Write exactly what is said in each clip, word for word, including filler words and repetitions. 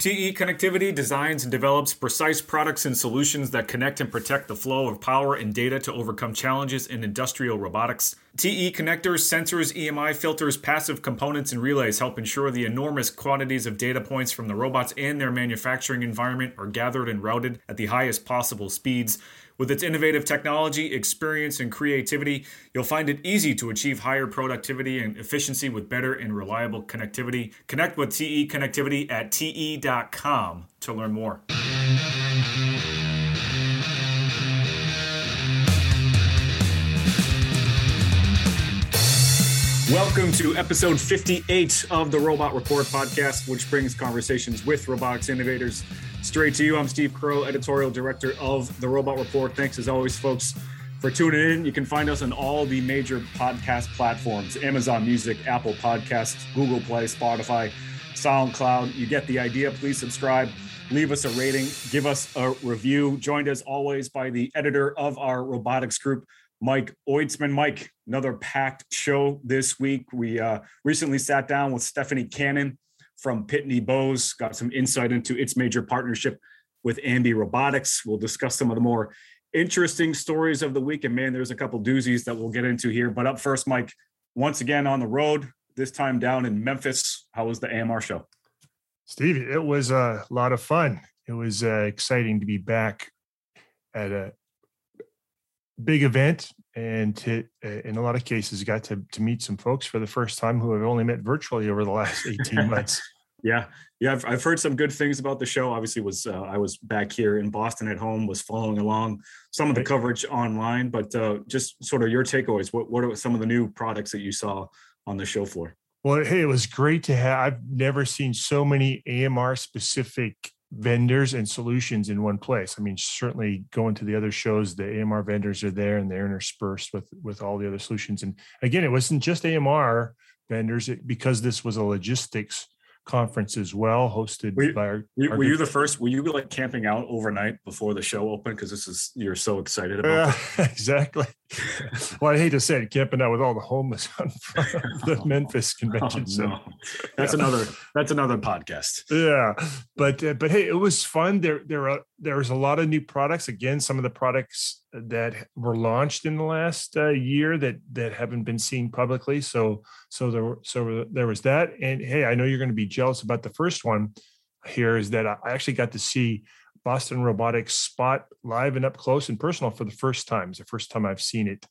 T E Connectivity designs and develops precise products and solutions that connect and protect the flow of power and data to overcome challenges in industrial robotics. T E connectors, sensors, E M I filters, passive components, and relays help ensure the enormous quantities of data points from the robots and their manufacturing environment are gathered and routed at the highest possible speeds. With its innovative technology, experience, and creativity, you'll find it easy to achieve higher productivity and efficiency with better and reliable connectivity. Connect with T E Connectivity at T E dot com to learn more. Welcome to episode fifty-eight of the Robot Report podcast, which brings conversations with robotics innovators straight to you. I'm Steve Crow, editorial director of the Robot Report. Thanks as always, folks, for tuning in. You can find us on all the major podcast platforms: Amazon Music, Apple Podcasts, Google Play, Spotify, SoundCloud. You get the idea. Please subscribe, leave us a rating, give us a review. Joined as always by the editor of our robotics group, Mike Oitzman. Mike, another packed show this week. We uh, recently sat down with Stephanie Cannon from Pitney Bowes, got some insight into its major partnership with Ambi Robotics. We'll discuss some of the more interesting stories of the week. And man, there's a couple doozies that we'll get into here. But up first, Mike, once again on the road, this time down in Memphis. How was the A M R show? Steve, it was a lot of fun. It was uh, exciting to be back at a big event, and to, uh, in a lot of cases, got to, to meet some folks for the first time who have only met virtually over the last eighteen months. Yeah. Yeah. I've, I've heard some good things about the show. Obviously was, uh, I was back here in Boston at home, was following along some of the coverage online, but uh, just sort of your takeaways. What, what are some of the new products that you saw on the show floor? Well, hey, it was great to have. I've never seen so many A M R specific vendors and solutions in one place. I mean, certainly going to the other shows, the A M R vendors are there and they're interspersed with, with all the other solutions. And again, it wasn't just A M R vendors, it, because this was a logistics conference as well, hosted were you, by our, were, our were you the first, were you like camping out overnight before the show opened? Because this is, you're so excited about uh, exactly. Well, I hate to say it, camping out with all the homeless on front of the Memphis Convention oh, Center. No. That's yeah. another, that's another podcast. Yeah. But, uh, but hey, it was fun. There, there are, there was a lot of new products. Again, some of the products that were launched in the last uh, year that, that haven't been seen publicly. So, so there, so there was that. And hey, I know you're going to be jealous about the first one here, is that I actually got to see Boston Robotics Spot live and up close and personal for the first time. It's the first time I've seen it.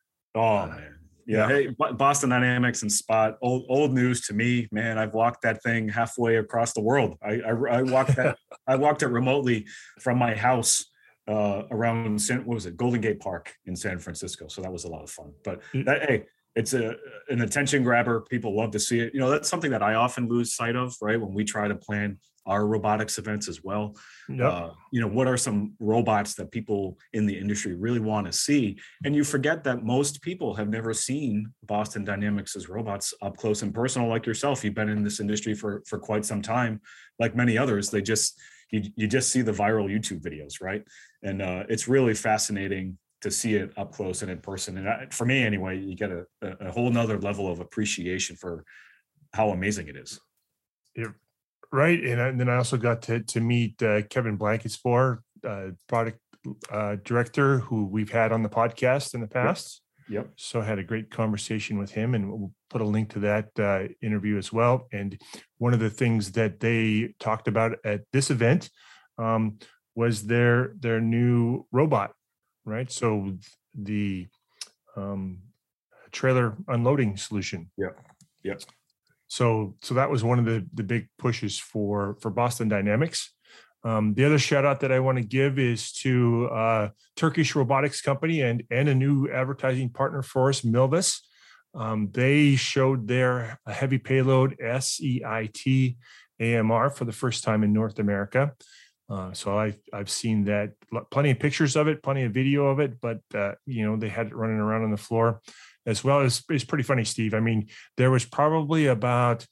Oh man. Yeah. yeah. Hey, Boston Dynamics and Spot, old, old news to me, man. I've walked that thing halfway across the world. I, I, I walked that, I walked it remotely from my house uh, around, San, what was it? Golden Gate Park in San Francisco. So that was a lot of fun, but that, hey, it's a, an attention grabber. People love to see it. You know, that's something that I often lose sight of, right? When we try to plan our robotics events as well. Yep. Uh, you know, what are some robots that people in the industry really want to see? And you forget that most people have never seen Boston Dynamics' robots up close and personal like yourself. You've been in this industry for, for quite some time. Like many others, they just, you, you just see the viral YouTube videos, right? And uh, it's really fascinating to see it up close and in person. And I, for me anyway, you get a, a whole nother level of appreciation for how amazing it is. Yeah. Right. And, I, and then I also got to, to meet uh, Kevin Blanketspoor, uh, product uh, director, who we've had on the podcast in the past. Yep. Yep. So I had a great conversation with him, and we'll put a link to that uh, interview as well. And one of the things that they talked about at this event um, was their, their new robot, right? So the um, trailer unloading solution. Yep. Yep. So, so that was one of the, the big pushes for, for Boston Dynamics. Um, the other shout out that I want to give is to uh, Turkish robotics company and, and a new advertising partner for us, Milvus. Um, they showed their heavy payload S E I T A M R for the first time in North America. Uh, so I've, I've seen that, plenty of pictures of it, plenty of video of it, but uh, you know, they had it running around on the floor as well. It's, it's pretty funny, Steve. I mean, there was probably about,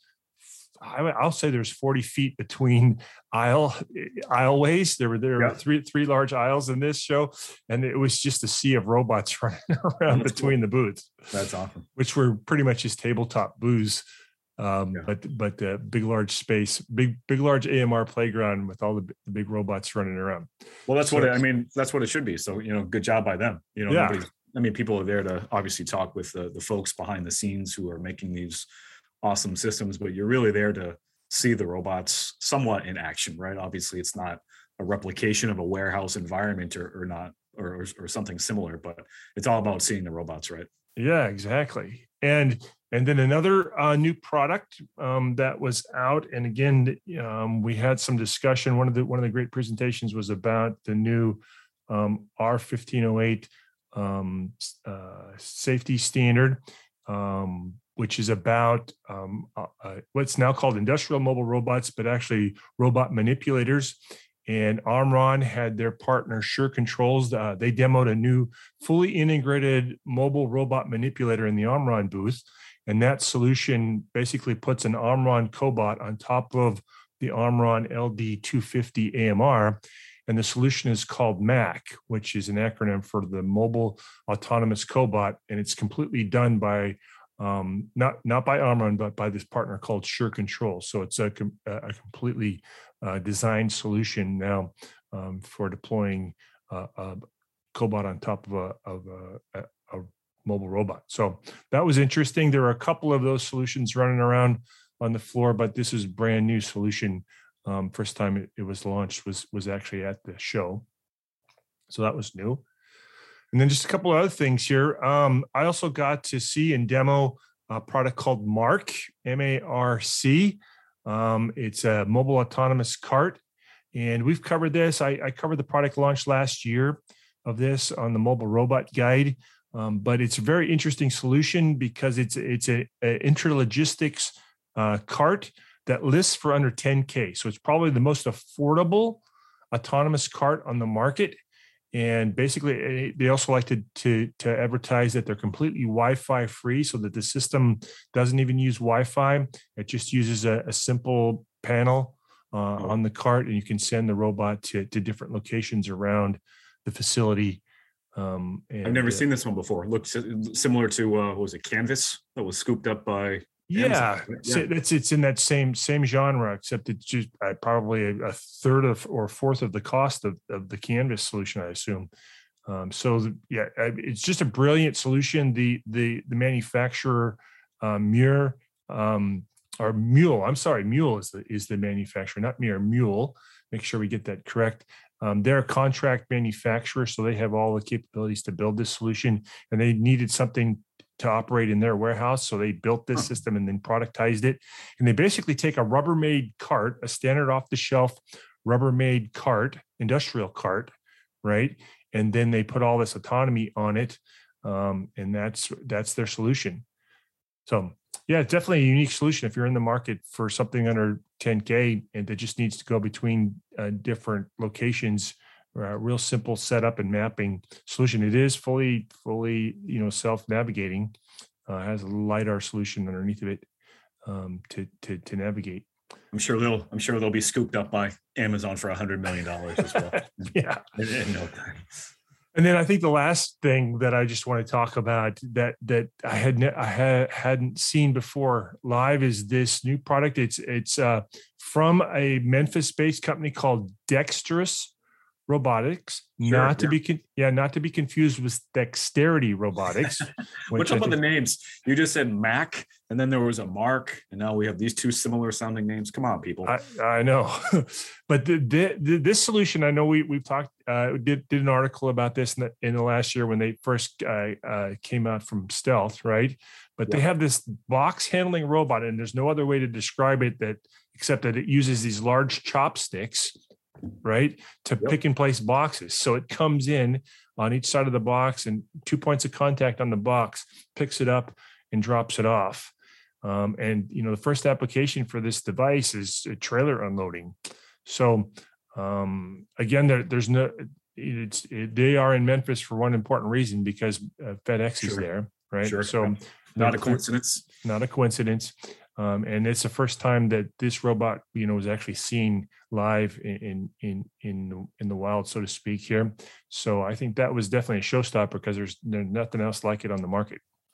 I'll say there's forty feet between aisle aisleways. There were there were yeah. three three large aisles in this show, and it was just a sea of robots running around That's between cool. the booths. That's awesome. Which were pretty much just tabletop booths Um, Yeah. but but the big large space, big big large A M R playground with all the, b- the big robots running around. Well, that's So, what it, I mean. That's what it should be. So, you know, good job by them. You know, yeah, nobody. I mean, people are there to obviously talk with the, the folks behind the scenes who are making these awesome systems, but you're really there to see the robots somewhat in action, right? Obviously, it's not a replication of a warehouse environment or, or not, or, or or something similar, but it's all about seeing the robots, right? yeah, exactly. And and then another uh, new product um, that was out, and again, um, we had some discussion. One of the one of the great presentations was about the new um, R fifteen oh eight um, uh, safety standard, um, which is about um, uh, uh, what's now called industrial mobile robots, but actually robot manipulators. And Omron had their partner Sure Controls. Uh, they demoed a new fully integrated mobile robot manipulator in the Omron booth. And that solution basically puts an Omron cobot on top of the Omron L D two fifty A M R. And the solution is called M A C, which is an acronym for the Mobile Autonomous Cobot. And it's completely done by um, not, not by Omron, but by this partner called Sure Control. So it's a, a completely uh, designed solution now um, for deploying uh, a cobot on top of a, of a, a, a mobile robot. So that was interesting. There are a couple of those solutions running around on the floor, but this is a brand new solution. Um, first time it, it was launched was was actually at the show. So that was new. And then just a couple of other things here. Um, I also got to see and demo a product called Marc, M A R C. Um, it's a mobile autonomous cart. And we've covered this. I, I covered the product launch last year of this on the Mobile Robot Guide. Um, but it's a very interesting solution because it's it's a, a intralogistics uh, cart that lists for under ten K. So it's probably the most affordable autonomous cart on the market. And basically, they also like to, to, to advertise that they're completely Wi-Fi free, so that the system doesn't even use Wi-Fi. It just uses a, a simple panel uh, oh. on the cart, and you can send the robot to, to different locations around the facility. Um, and, I've never uh, seen this one before. It looks similar to uh, what was it, Canvas, that was scooped up by Yeah, Amazon. yeah. So it's it's in that same same genre, except it's just uh, probably a, a third of or fourth of the cost of, of the Canvas solution, I assume. Um, so the, yeah, it's just a brilliant solution. The the the manufacturer, uh, Muir um, or Mule. I'm sorry, Mule is the is the manufacturer, not Muir. Mule. Make sure we get that correct. Um, they're a contract manufacturer, so they have all the capabilities to build this solution, and they needed something to operate in their warehouse. So they built this system and then productized it. And they basically take a Rubbermaid cart, a standard off the shelf Rubbermaid cart, industrial cart, right? And then they put all this autonomy on it. Um, and that's, that's their solution. So yeah, it's definitely a unique solution if you're in the market for something under ten K and that just needs to go between uh, different locations. Uh, real simple setup and mapping solution. It is fully, fully, you know, self-navigating. Uh, has a LiDAR solution underneath of it um, to to to navigate. I'm sure they'll. I'm sure they'll be scooped up by Amazon for a hundred million dollars as well. Yeah. In, in no time. And then I think the last thing that I just want to talk about that that I had ne- I had hadn't seen before live is this new product. It's it's uh, from a Memphis-based company called Dexterous Robotics, sure, not to yeah. be con- yeah, not to be confused with Dexterity Robotics. What's up with the names? You just said Mac, and then there was a Mark, and now we have these two similar sounding names. Come on, people. I, I know, but the, the, the, this solution, I know we we've talked, uh, did did an article about this in the, in the last year when they first uh, uh, came out from Stealth, right? But yeah. they have this box handling robot, and there's no other way to describe it that except that it uses these large chopsticks, right, to yep. pick and place boxes. So it comes in on each side of the box and two points of contact on the box, picks it up and drops it off. Um, and, you know, the first application for this device is trailer unloading. So um, again, there, there's no, it's, it, they are in Memphis for one important reason, because uh, FedEx sure. is there, right? Sure. So not a coincidence. Not a coincidence. Um, and it's the first time that this robot, you know, was actually seen live in in in in the wild, so to speak, here. So I think that was definitely a showstopper because there's there's nothing else like it on the market.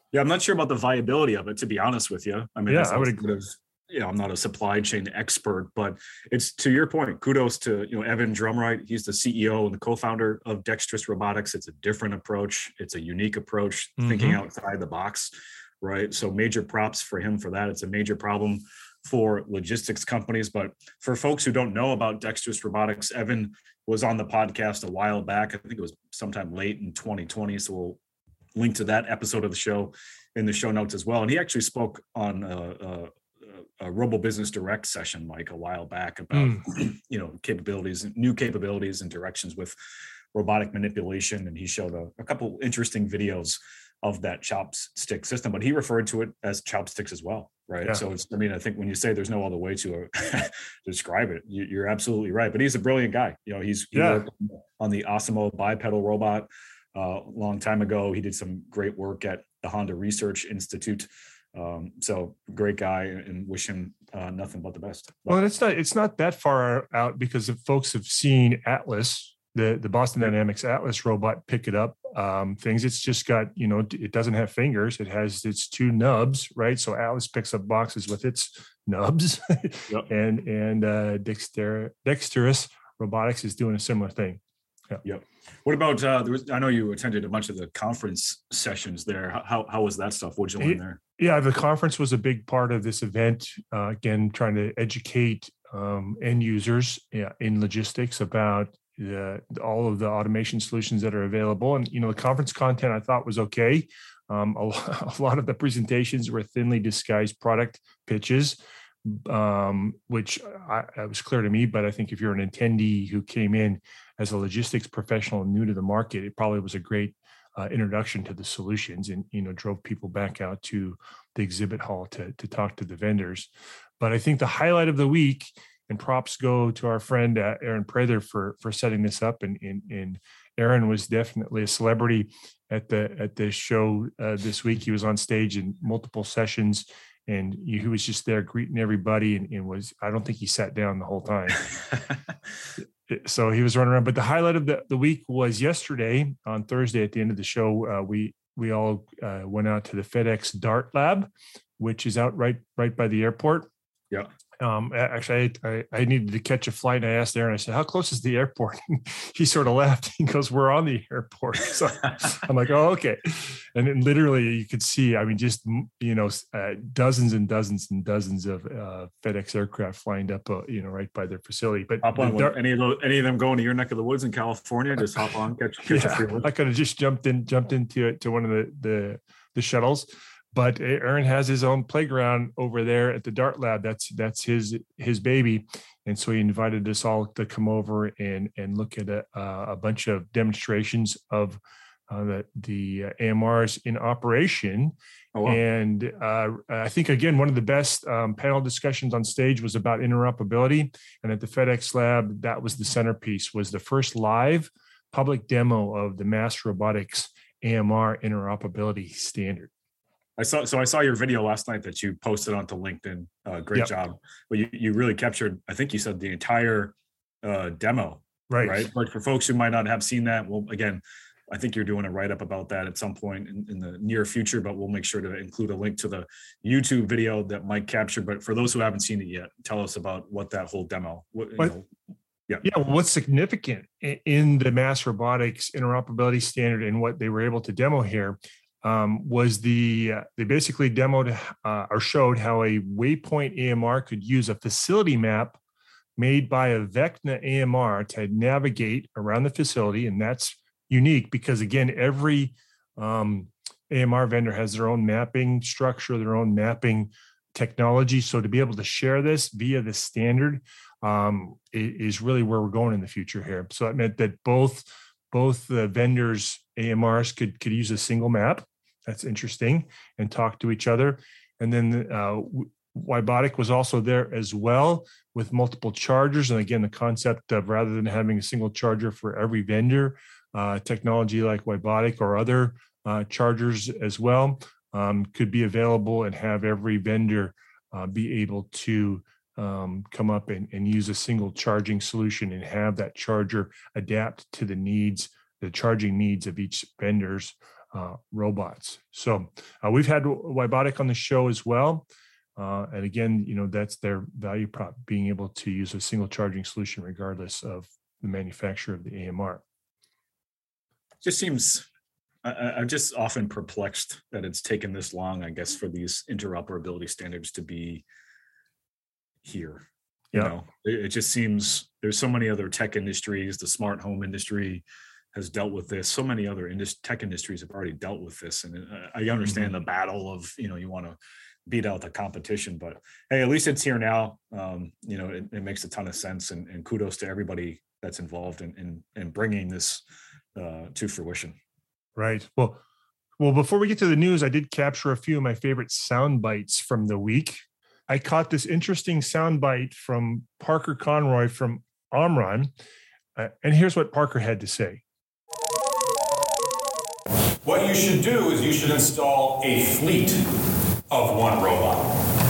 Yeah, I'm not sure about the viability of it, to be honest with you. I mean, Yeah, that's I would agree. you know, I'm not a supply chain expert, but it's to your point. Kudos to, you know, Evan Drumright. He's the C E O and the co-founder of Dexterous Robotics. It's a different approach. It's a unique approach, mm-hmm. thinking outside the box, right? So major props for him for that. It's a major problem for logistics companies. But for folks who don't know about Dexterous Robotics, Evan was on the podcast a while back. I think it was sometime late in twenty twenty. So we'll link to that episode of the show in the show notes as well. And he actually spoke on uh, uh, a Robo Business Direct session, Mike, a while back about, mm. you know, capabilities, new capabilities and directions with robotic manipulation. And he showed a, a couple interesting videos of that chopstick system, but he referred to it as chopsticks as well, right? Yeah. So it's, I mean, I think when you say there's no other way to uh, describe it, you, you're absolutely right. But he's a brilliant guy. You know, he's he yeah. worked on the Osimo bipedal robot uh, a long time ago. He did some great work at the Honda Research Institute. Um, so great guy, and wish him uh, nothing but the best. Well, it's not it's not that far out, because if folks have seen Atlas, the the Boston yeah. Dynamics Atlas robot, pick it up um, things. It's just got, you know, it doesn't have fingers. It has its two nubs, right? So Atlas picks up boxes with its nubs, yep. and and uh, Dexter Dexterous Robotics is doing a similar thing. Yeah. Yep. What about, uh, there was, I know you attended a bunch of the conference sessions there. How how was that stuff? What'd you learn there? Yeah, the conference was a big part of this event. Uh, again, trying to educate um, end users yeah, in logistics about uh, all of the automation solutions that are available. And, you know, the conference content I thought was okay. Um, a, a lot of the presentations were thinly disguised product pitches, um, which I, it was clear to me. But I think if you're an attendee who came in as a logistics professional new to the market, it probably was a great uh, introduction to the solutions, and, you know, drove people back out to the exhibit hall to, to talk to the vendors. But I think the highlight of the week, and props go to our friend uh, Aaron Prather for for setting this up, and, and, and Aaron was definitely a celebrity at the at the show uh, this week. He was on stage in multiple sessions, and he was just there greeting everybody, and, and was, I don't think he sat down the whole time. So he was running around. But the highlight of the, the week was yesterday, on Thursday at the end of the show. Uh, we we all uh, went out to the FedEx Dart Lab, which is out right right by the airport. Yeah. Um, actually, I, I, I needed to catch a flight, and I asked Aaron, I said, how close is the airport? He sort of laughed. He goes, we're on the airport. So I'm like, oh, okay. And then literally you could see, I mean, just, you know, uh, dozens and dozens and dozens of uh, FedEx aircraft lined up, uh, you know, right by their facility. But hop on, Dart- any of those, any of them going to your neck of the woods in California, just hop on, catch, catch yeah, a free I could have just jumped in, jumped into it to one of the, the, the shuttles. But Aaron has his own playground over there at the Dart Lab. That's that's his his baby, and so he invited us all to come over and and look at a, a bunch of demonstrations of uh, the the A M Rs in operation. Oh, wow. And uh, I think, again, one of the best um, panel discussions on stage was about interoperability. And at the FedEx Lab, that was the centerpiece. Was the first live public demo of the Mass Robotics A M R interoperability standard. I saw, so I saw your video last night that you posted onto LinkedIn. Uh, great yep. job. But you, you really captured, I think you said, the entire uh, demo, right? Right. But for folks who might not have seen that, well, again, I think you're doing a write-up about that at some point in, in the near future, but we'll make sure to include a link to the YouTube video that Mike captured. But for those who haven't seen it yet, tell us about what that whole demo, what, you know, yeah. Yeah. Well, what's significant in the Mass Robotics interoperability standard and what they were able to demo here um, was the, uh, they basically demoed uh, or showed how a Waypoint A M R could use a facility map made by a Vecna A M R to navigate around the facility. And that's unique because, again, every um, A M R vendor has their own mapping structure, their own mapping technology. So to be able to share this via the standard um, is really where we're going in the future here. So that meant that both both the vendors' A M Rs could could use a single map. That's interesting, and talk to each other. And then uh, Wybotic was also there as well with multiple chargers. And again, the concept of rather than having a single charger for every vendor, uh, technology like Wybotic or other uh, chargers as well um, could be available and have every vendor uh, be able to um, come up and, and use a single charging solution and have that charger adapt to the needs, the charging needs of each vendor's uh, robots. So uh, we've had Wybotic on the show as well. Uh, and again, you know, that's their value prop, being able to use a single charging solution regardless of the manufacturer of the A M R. Just seems, I, I'm just often perplexed that it's taken this long, I guess, for these interoperability standards to be here. You Yeah. know, it, it just seems there's so many other tech industries. The smart home industry has dealt with this. So many other indus- tech industries have already dealt with this. And uh, I understand mm-hmm. the battle of, you know, you want to beat out the competition, but hey, at least it's here now. Um, you know, it, it makes a ton of sense, and, and kudos to everybody that's involved in, in, in bringing this uh, to fruition. Right. Well, well, before we get to the news, I did capture a few of my favorite sound bites from the week. I caught this interesting sound bite from Parker Conroy from Omron. Uh, and here's what Parker had to say. What you should do is you should install a fleet of one robot.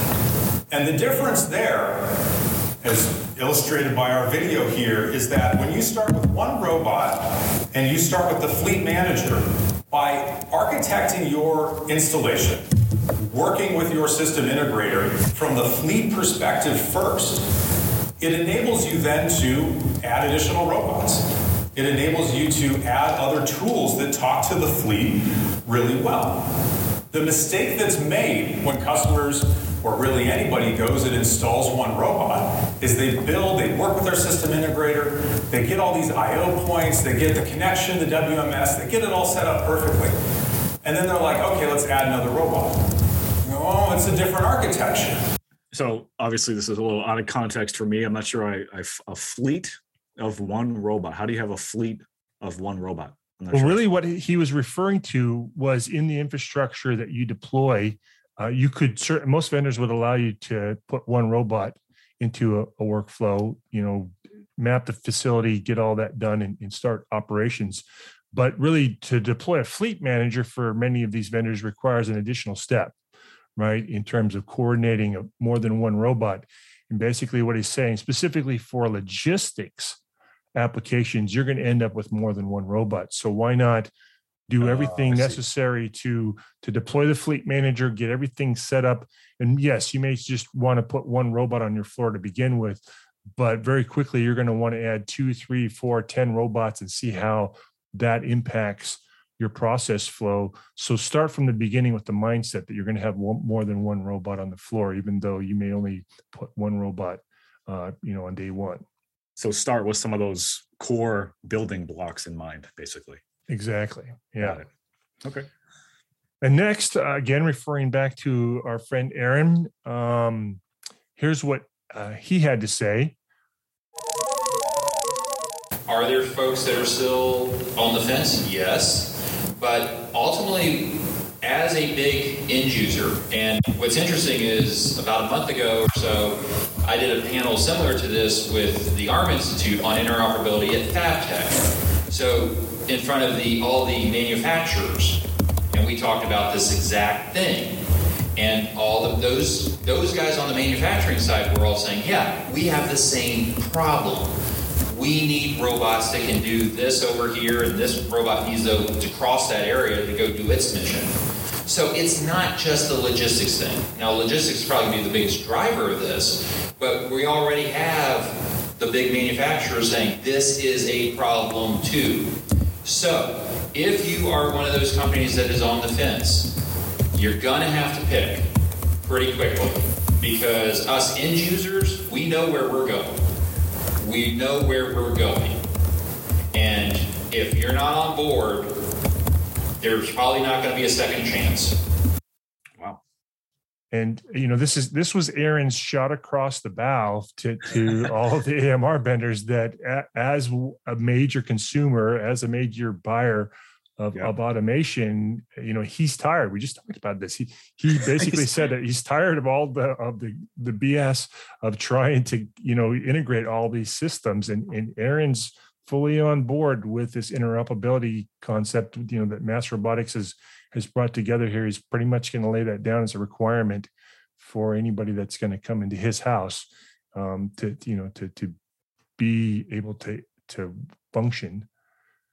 And the difference there, as illustrated by our video here, is that when you start with one robot and you start with the fleet manager, by architecting your installation, working with your system integrator from the fleet perspective first, it enables you then to add additional robots. It enables you to add other tools that talk to the fleet really well. The mistake that's made when customers, or really anybody, goes and installs one robot is they build, they work with their system integrator, they get all these I O points, they get the connection, the W M S, they get it all set up perfectly. And then they're like, okay, let's add another robot. You know, oh, it's a different architecture. So obviously this is a little out of context for me. I'm not sure I, I a fleet of one robot. How do you have a fleet of one robot? Well, sure. Really what he was referring to was in the infrastructure that you deploy, uh, you could, certain, most vendors would allow you to put one robot into a, a workflow, you know, map the facility, get all that done and, and start operations. But really to deploy a fleet manager for many of these vendors requires an additional step, right? In terms of coordinating a, more than one robot. And basically what he's saying, specifically for logistics applications, you're going to end up with more than one robot. So why not do everything oh, necessary to to deploy the fleet manager, get everything set up? And yes, you may just want to put one robot on your floor to begin with, but very quickly you're going to want to add two, three, four, ten robots and see how that impacts your process flow. So start from the beginning with the mindset that you're going to have one, more than one robot on the floor, even though you may only put one robot, uh, you know, on day one. So start with some of those core building blocks in mind, basically. Exactly. Yeah. Okay. And next, uh, again, referring back to our friend Aaron, um, here's what uh, he had to say. Are there folks that are still on the fence? Yes. But ultimately, as a big end user, and what's interesting is about a month ago or so, I did a panel similar to this with the ARM Institute on interoperability at FabTech. So in front of the all the manufacturers, and we talked about this exact thing. And all of those those guys on the manufacturing side were all saying, yeah, we have the same problem. We need robots that can do this over here, and this robot needs to, to cross that area to go do its mission. So it's not just the logistics thing. Now, logistics will probably be the biggest driver of this, but we already have the big manufacturers saying this is a problem too. So if you are one of those companies that is on the fence, you're going to have to pick pretty quickly, because us end users, we know where we're going. We know where we're going. And if you're not on board, there's probably not going to be a second chance. Wow. And, you know, this is this was Aaron's shot across the bow to, to all of the A M R vendors that a, as a major consumer, as a major buyer of, yeah. of automation, you know, he's tired. We just talked about this. He he basically said that he's tired of all the of the, the B S of trying to, you know, integrate all these systems. And, and Aaron's fully on board with this interoperability concept, you know, that Mass Robotics has has brought together here. He's pretty much going to lay that down as a requirement for anybody that's going to come into his house, um, to, you know, to to be able to to function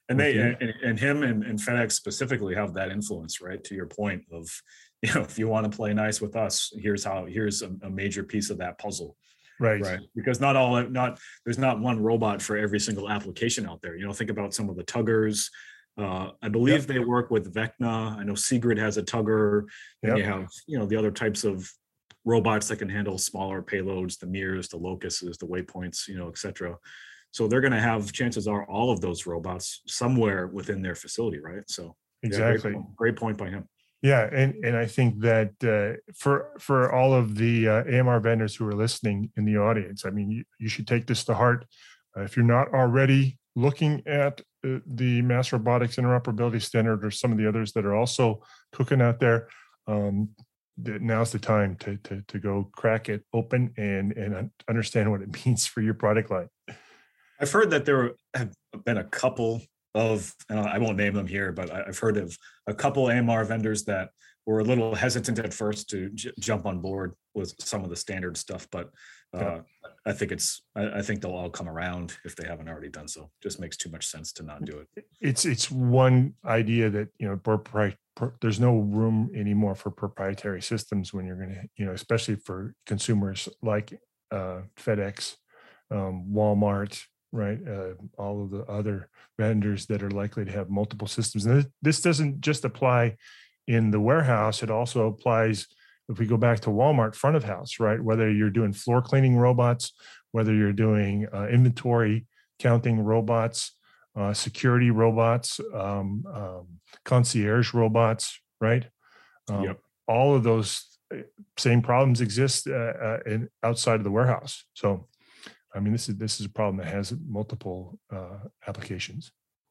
And they and, and him and, and FedEx specifically have that influence, right? To your point of, you know, if you want to play nice with us, here's how here's a, a major piece of that puzzle. Right. Right. Because not all not there's not one robot for every single application out there. You know, think about some of the tuggers. Uh, I believe yep. they work with Vecna. I know Seagrid has a tugger. And yep. you have, you know, the other types of robots that can handle smaller payloads, the Mears, the Locusts, the Waypoints, you know, et cetera. So they're going to have, chances are, all of those robots somewhere within their facility, right? So exactly, yeah, great, point, great point by him. Yeah, and and I think that uh, for for all of the uh, A M R vendors who are listening in the audience, I mean, you, you should take this to heart. Uh, if you're not already looking at uh, the Mass Robotics Interoperability Standard or some of the others that are also cooking out there, um, now's the time to to to go crack it open and and understand what it means for your product line. I've heard that there have been a couple of, and I won't name them here, but I've heard of a couple A M R vendors that were a little hesitant at first to j- jump on board with some of the standard stuff. But uh, yeah. I think it's, I, I think they'll all come around if they haven't already done so. Just makes too much sense to not do it. It's it's one idea that, you know, propri- pro- there's no room anymore for proprietary systems when you're going to, you know, especially for consumers like uh, FedEx, um, Walmart, right? Uh, all of the other vendors that are likely to have multiple systems. And this doesn't just apply in the warehouse. It also applies, if we go back to Walmart front of house, right? Whether you're doing floor cleaning robots, whether you're doing uh, inventory counting robots, uh, security robots, um, um, concierge robots, right? Um, yep. All of those same problems exist uh, uh, in outside of the warehouse. So, I mean, this is this is a problem that has multiple uh, applications.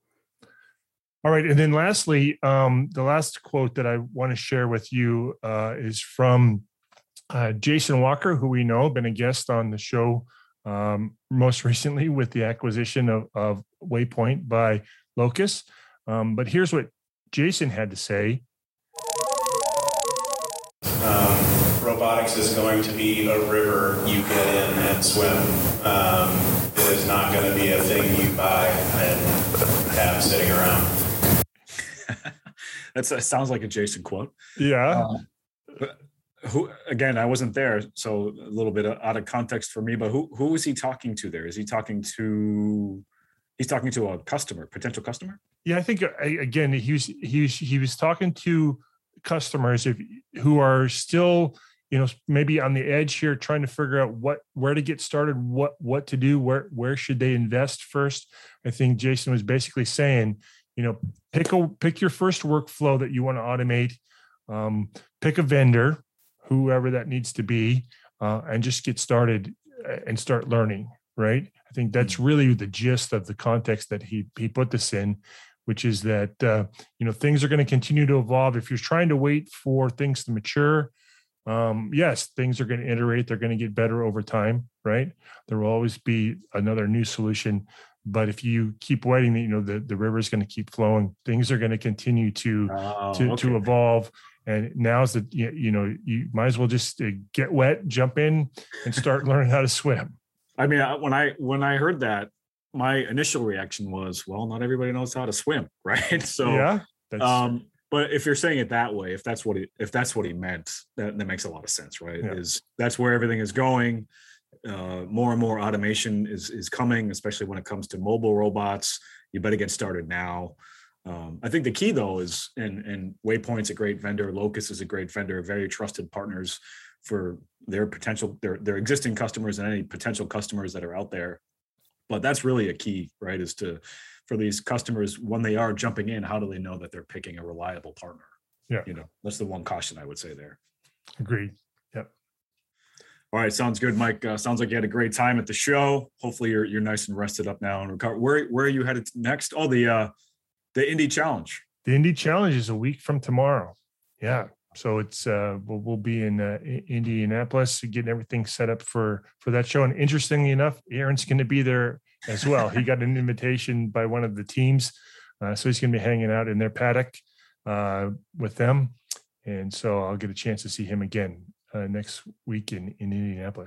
All right, and then lastly, um, the last quote that I want to share with you uh, is from uh, Jason Walker, who we know, been a guest on the show um, most recently with the acquisition of, of Waypoint by Locus. Um, but here's what Jason had to say. Um, robotics is going to be a river you get in and swim. Um, it is not going to be a thing you buy and have sitting around. That's, that sounds like a Jason quote. Yeah. Uh, but who, again, I wasn't there, so a little bit out of context for me, but who who is he talking to there? Is he talking to, he's talking to a customer, potential customer? Yeah, I think, again, he was, he was, he was talking to customers if, who are still, you know, maybe on the edge here, trying to figure out what, where to get started, what, what to do, where, where should they invest first. I think Jason was basically saying, you know, pick a, pick your first workflow that you want to automate, um, pick a vendor, whoever that needs to be, uh, and just get started and start learning. Right. I think that's really the gist of the context that he, he put this in, which is that, uh, you know, things are going to continue to evolve. If you're trying to wait for things to mature, um, yes, things are going to iterate. They're going to get better over time, right? There will always be another new solution. But if you keep waiting, you know, the, the river is going to keep flowing. Things are going to continue to, oh, to, okay. to evolve. And now's the, you know, you might as well just get wet, jump in and start learning how to swim. I mean, when I, when I heard that, my initial reaction was, well, not everybody knows how to swim, right? So, yeah. That's, um, but if you're saying it that way, if that's what he, if that's what he meant, that, that makes a lot of sense, right? Yeah. Is that's where everything is going. Uh, more and more automation is is coming, especially when it comes to mobile robots. You better get started now. Um, I think the key though is, and and Waypoint's a great vendor, Locus is a great vendor, very trusted partners for their potential, their their existing customers and any potential customers that are out there. But that's really a key, right? Is to, for these customers, when they are jumping in, how do they know that they're picking a reliable partner? Yeah. You know, that's the one caution I would say there. Agreed. Yep. All right. Sounds good, Mike. Uh, sounds like you had a great time at the show. Hopefully you're, you're nice and rested up now and recover. Where, where are you headed next? Oh, the, uh, the Indy Challenge. The Indy Challenge is a week from tomorrow. Yeah. So it's, uh, we'll, we'll be in uh, Indianapolis getting everything set up for, for that show. And interestingly enough, Aaron's going to be there as well. He got an invitation by one of the teams. Uh, so he's going to be hanging out in their paddock uh, with them. And so I'll get a chance to see him again uh, next week in, in Indianapolis.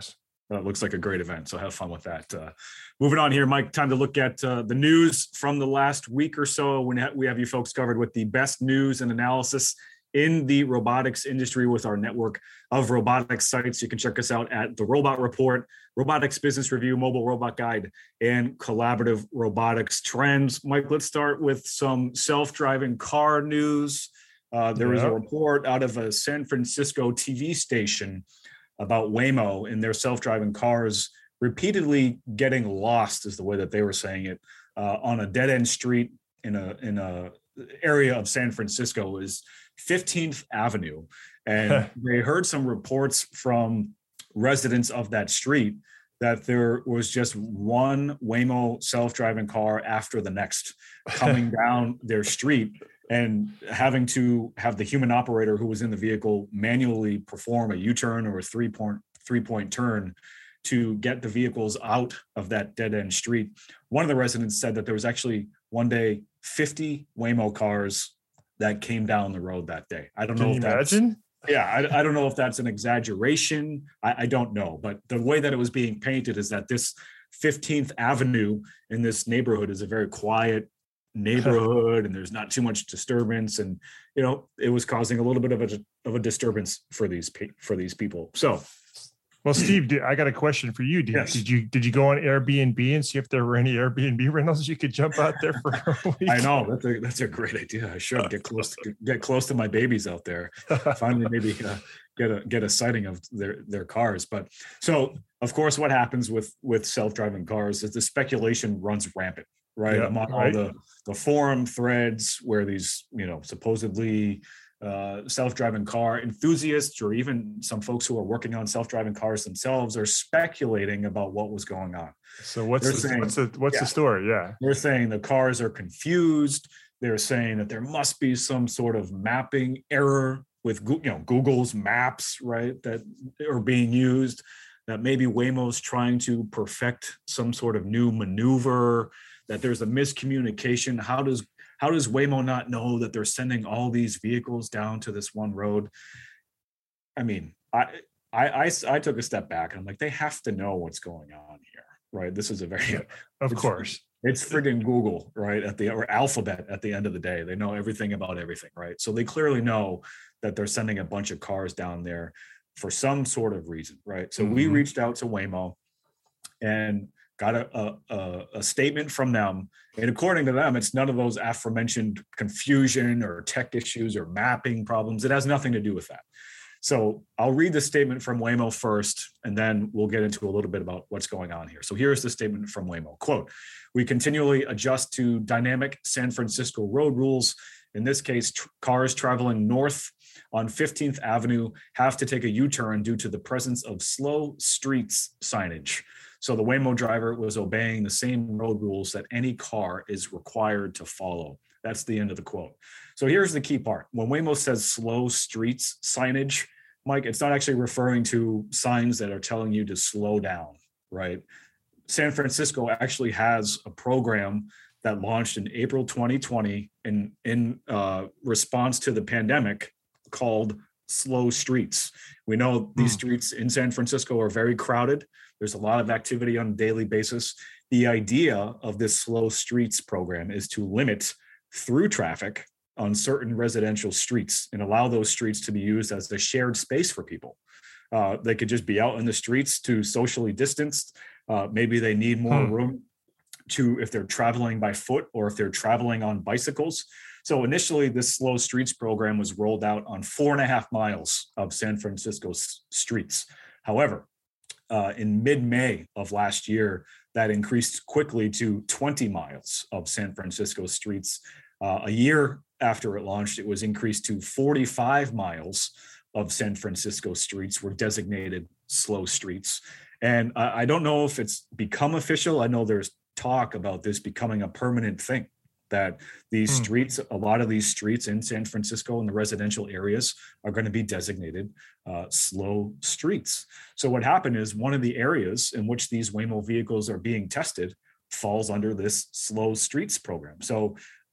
Well, it looks like a great event, so have fun with that. Uh, moving on here, Mike, time to look at uh, the news from the last week or so. We ha- we have you folks covered with the best news and analysis in the robotics industry with our network of robotics sites. You can check us out at The Robot Report, Robotics Business Review, Mobile Robot Guide, and Collaborative Robotics Trends. Mike, let's start with some self-driving car news. Uh, there was yeah. a report out of a San Francisco T V station about Waymo and their self-driving cars repeatedly getting lost, is the way that they were saying it, uh, on a dead-end street in a in a area of San Francisco is fifteenth Avenue. And they heard some reports from residents of that street that there was just one Waymo self-driving car after the next coming down their street, and having to have the human operator who was in the vehicle manually perform a U-turn or a three-point three-point turn to get the vehicles out of that dead-end street. One of the residents said that there was actually one day fifty Waymo cars that came down the road that day. I don't Can know you if that's imagine? yeah, I, I don't know if that's an exaggeration. I, I don't know, but the way that it was being painted is that this fifteenth Avenue in this neighborhood is a very quiet neighborhood and there's not too much disturbance, and you know it was causing a little bit of a of a disturbance for these for these people. So well, Steve, did, I got a question for you. Did, yes. did you did you go on Airbnb and see if there were any Airbnb rentals you could jump out there for a week? I know that's a that's a great idea. I should get close to get close to my babies out there. Finally, maybe uh, get a get a sighting of their their cars. But so of course, what happens with with self-driving cars is the speculation runs rampant, right? Yeah, Among right. all the the forum threads where these you know supposedly uh, self-driving car enthusiasts or even some folks who are working on self-driving cars themselves are speculating about what was going on. So what's They're the, saying- what's the what's yeah. the story? Yeah. They're saying the cars are confused. They're saying that there must be some sort of mapping error with Goo- you know Google's maps, right, that are being used, that maybe Waymo's trying to perfect some sort of new maneuver, that there's a miscommunication. How does how does Waymo not know that they're sending all these vehicles down to this one road? I mean, I I I, I took a step back and I'm like, they have to know what's going on here, right? This is a very Of It's- course. It's friggin' Google, right? At the or Alphabet at the end of the day. They know everything about everything, right? So they clearly know that they're sending a bunch of cars down there for some sort of reason, right? So we Mhm. reached out to Waymo and got a, a, a statement from them. And according to them, it's none of those aforementioned confusion or tech issues or mapping problems. It has nothing to do with that. So I'll read the statement from Waymo first, and then we'll get into a little bit about what's going on here. So here's the statement from Waymo. Quote, "We continually adjust to dynamic San Francisco road rules. In this case, tr- cars traveling north on fifteenth Avenue have to take a U-turn due to the presence of slow streets signage. So the Waymo driver was obeying the same road rules that any car is required to follow." That's the end of the quote. So here's the key part. When Waymo says slow streets signage, Mike, it's not actually referring to signs that are telling you to slow down, right? San Francisco actually has a program that launched in April twenty twenty in, in uh, response to the pandemic called Slow Streets. We know these Hmm. streets in San Francisco are very crowded. There's a lot of activity on a daily basis. The idea of this Slow Streets program is to limit through traffic on certain residential streets and allow those streets to be used as a shared space for people. Uh, they could just be out in the streets to socially distance. Uh, maybe they need more Hmm. room to, if they're traveling by foot or if they're traveling on bicycles. So initially, this Slow Streets program was rolled out on four and a half miles of San Francisco's streets. However, uh, in mid-May of last year, that increased quickly to twenty miles of San Francisco streets. Uh, a year after it launched, it was increased to forty-five miles of San Francisco streets were designated slow streets. And I, I don't know if it's become official. I know there's talk about this becoming a permanent thing, that these Hmm. streets, a lot of these streets in San Francisco in the residential areas are going to be designated uh, slow streets. So what happened is one of the areas in which these Waymo vehicles are being tested falls under this slow streets program. So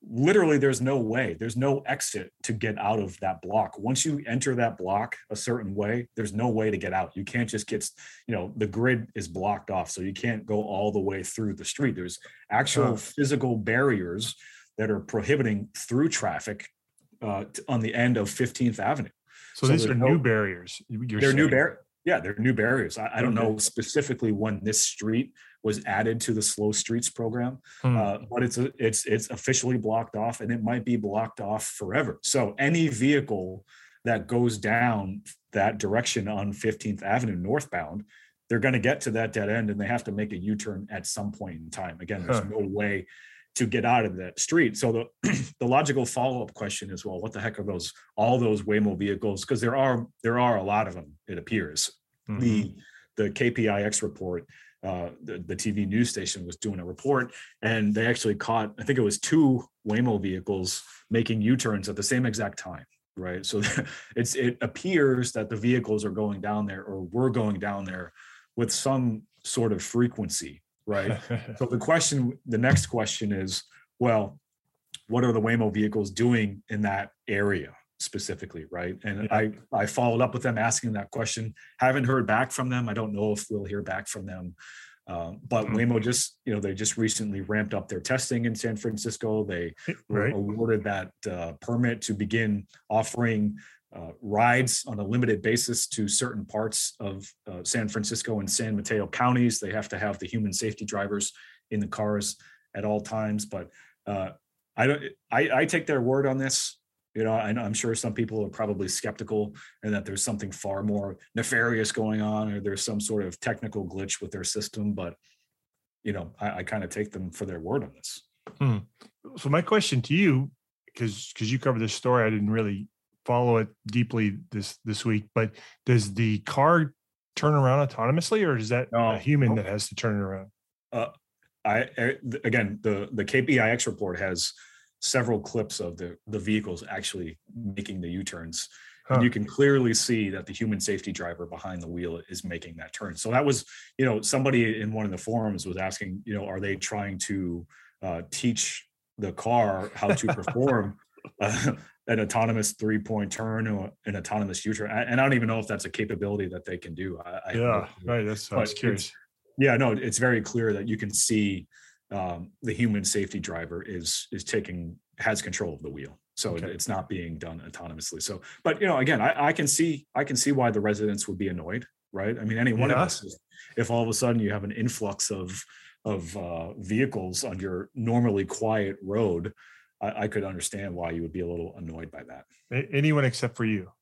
literally there's no way, there's no exit to get out of that block. Once you enter that block a certain way, there's no way to get out. You can't just get, you know, the grid is blocked off, so you can't go all the way through the street. There's actual oh. physical barriers that are prohibiting through traffic uh, on the end of fifteenth Avenue. So, so these are no, new barriers. You're they're saying. new barriers. Yeah, they're new barriers. I, I don't okay. know specifically when this street was added to the Slow Streets program, hmm. uh, but it's a, it's it's officially blocked off, and it might be blocked off forever. So any vehicle that goes down that direction on fifteenth Avenue northbound, they're going to get to that dead end, and they have to make a U-turn at some point in time. Again, there's huh. no way to get out of that street. So the the logical follow-up question is, well, what the heck are those, all those Waymo vehicles? Because there are there are a lot of them, it appears. Mm-hmm. The the K P I X report, uh, the, the T V news station was doing a report, and they actually caught, I think it was two Waymo vehicles making U-turns at the same exact time, right? So it's it appears that the vehicles are going down there, or were going down there with some sort of frequency. Right. So the question, the next question is, well, what are the Waymo vehicles doing in that area specifically? Right. And yeah. I, I followed up with them asking that question. Haven't heard back from them. I don't know if we'll hear back from them. Um, but mm-hmm. Waymo just, you know, they just recently ramped up their testing in San Francisco. They right. were awarded that uh, permit to begin offering Uh, rides on a limited basis to certain parts of uh, San Francisco and San Mateo counties. They have to have the human safety drivers in the cars at all times. But uh, I don't. I, I take their word on this. You know, I, I'm sure some people are probably skeptical, and that there's something far more nefarious going on, or there's some sort of technical glitch with their system. But you know, I, I kind of take them for their word on this. Hmm. So my question to you, because because you covered this story, I didn't really follow it deeply this this week, but does the car turn around autonomously, or is that no, a human no. that has to turn it around? Uh, I, I again, the the K P I X report has several clips of the the vehicles actually making the U-turns, huh. and you can clearly see that the human safety driver behind the wheel is making that turn. So that was, you know, somebody in one of the forums was asking, you know, are they trying to uh, teach the car how to perform uh, an autonomous three-point turn or an autonomous U-turn? And I don't even know if that's a capability that they can do. I, yeah, I right. That's I was curious. Yeah, no, it's very clear that you can see um, the human safety driver is is taking has control of the wheel, so okay. it's not being done autonomously. So, but you know, again, I, I can see I can see why the residents would be annoyed, right? I mean, any one yeah. of us, if all of a sudden you have an influx of of uh, vehicles on your normally quiet road, I, I could understand why you would be a little annoyed by that. Anyone except for you.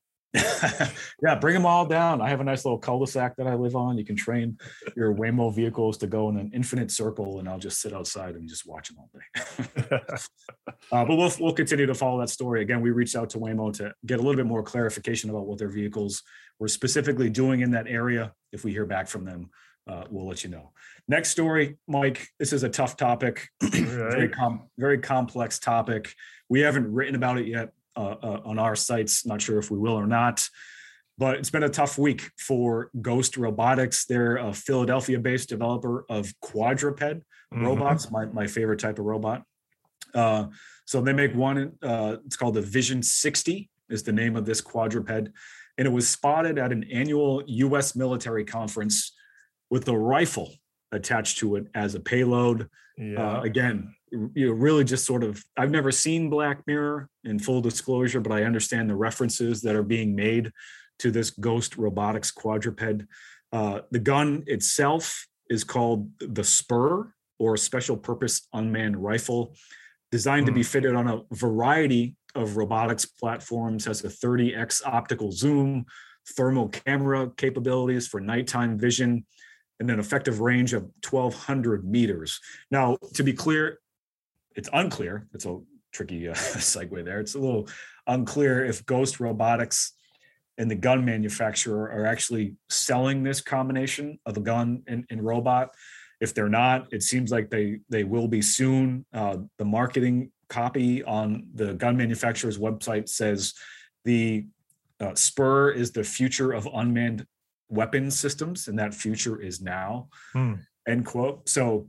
Yeah, bring them all down. I have a nice little cul-de-sac that I live on. You can train your Waymo vehicles to go in an infinite circle, and I'll just sit outside and just watch them all day. uh, but we'll we'll continue to follow that story. Again, we reached out to Waymo to get a little bit more clarification about what their vehicles were specifically doing in that area. If we hear back from them, uh, we'll let you know. Next story, Mike. This is a tough topic, right. very com- very complex topic. We haven't written about it yet uh, uh, on our sites. Not sure if we will or not. But it's been a tough week for Ghost Robotics. They're a Philadelphia-based developer of quadruped mm-hmm. robots, my, my favorite type of robot. Uh, so they make one, uh, it's called the Vision sixty is the name of this quadruped. And it was spotted at an annual U S military conference with a rifle attached to it as a payload. Yeah. Uh, again, you know, really just sort of, I've never seen Black Mirror in full disclosure, but I understand the references that are being made to this Ghost Robotics quadruped. Uh, the gun itself is called the Spur, or Special Purpose Unmanned Rifle, designed mm. to be fitted on a variety of robotics platforms, has a thirty x optical zoom, thermal camera capabilities for nighttime vision, and an effective range of twelve hundred meters. Now, to be clear, it's unclear. It's a tricky uh, segue there. It's a little unclear if Ghost Robotics and the gun manufacturer are actually selling this combination of a gun and, and robot. If they're not, it seems like they they will be soon. Uh, the marketing copy on the gun manufacturer's website says the uh, Spur is the future of unmanned weapons systems, and that future is now, hmm. end quote. So,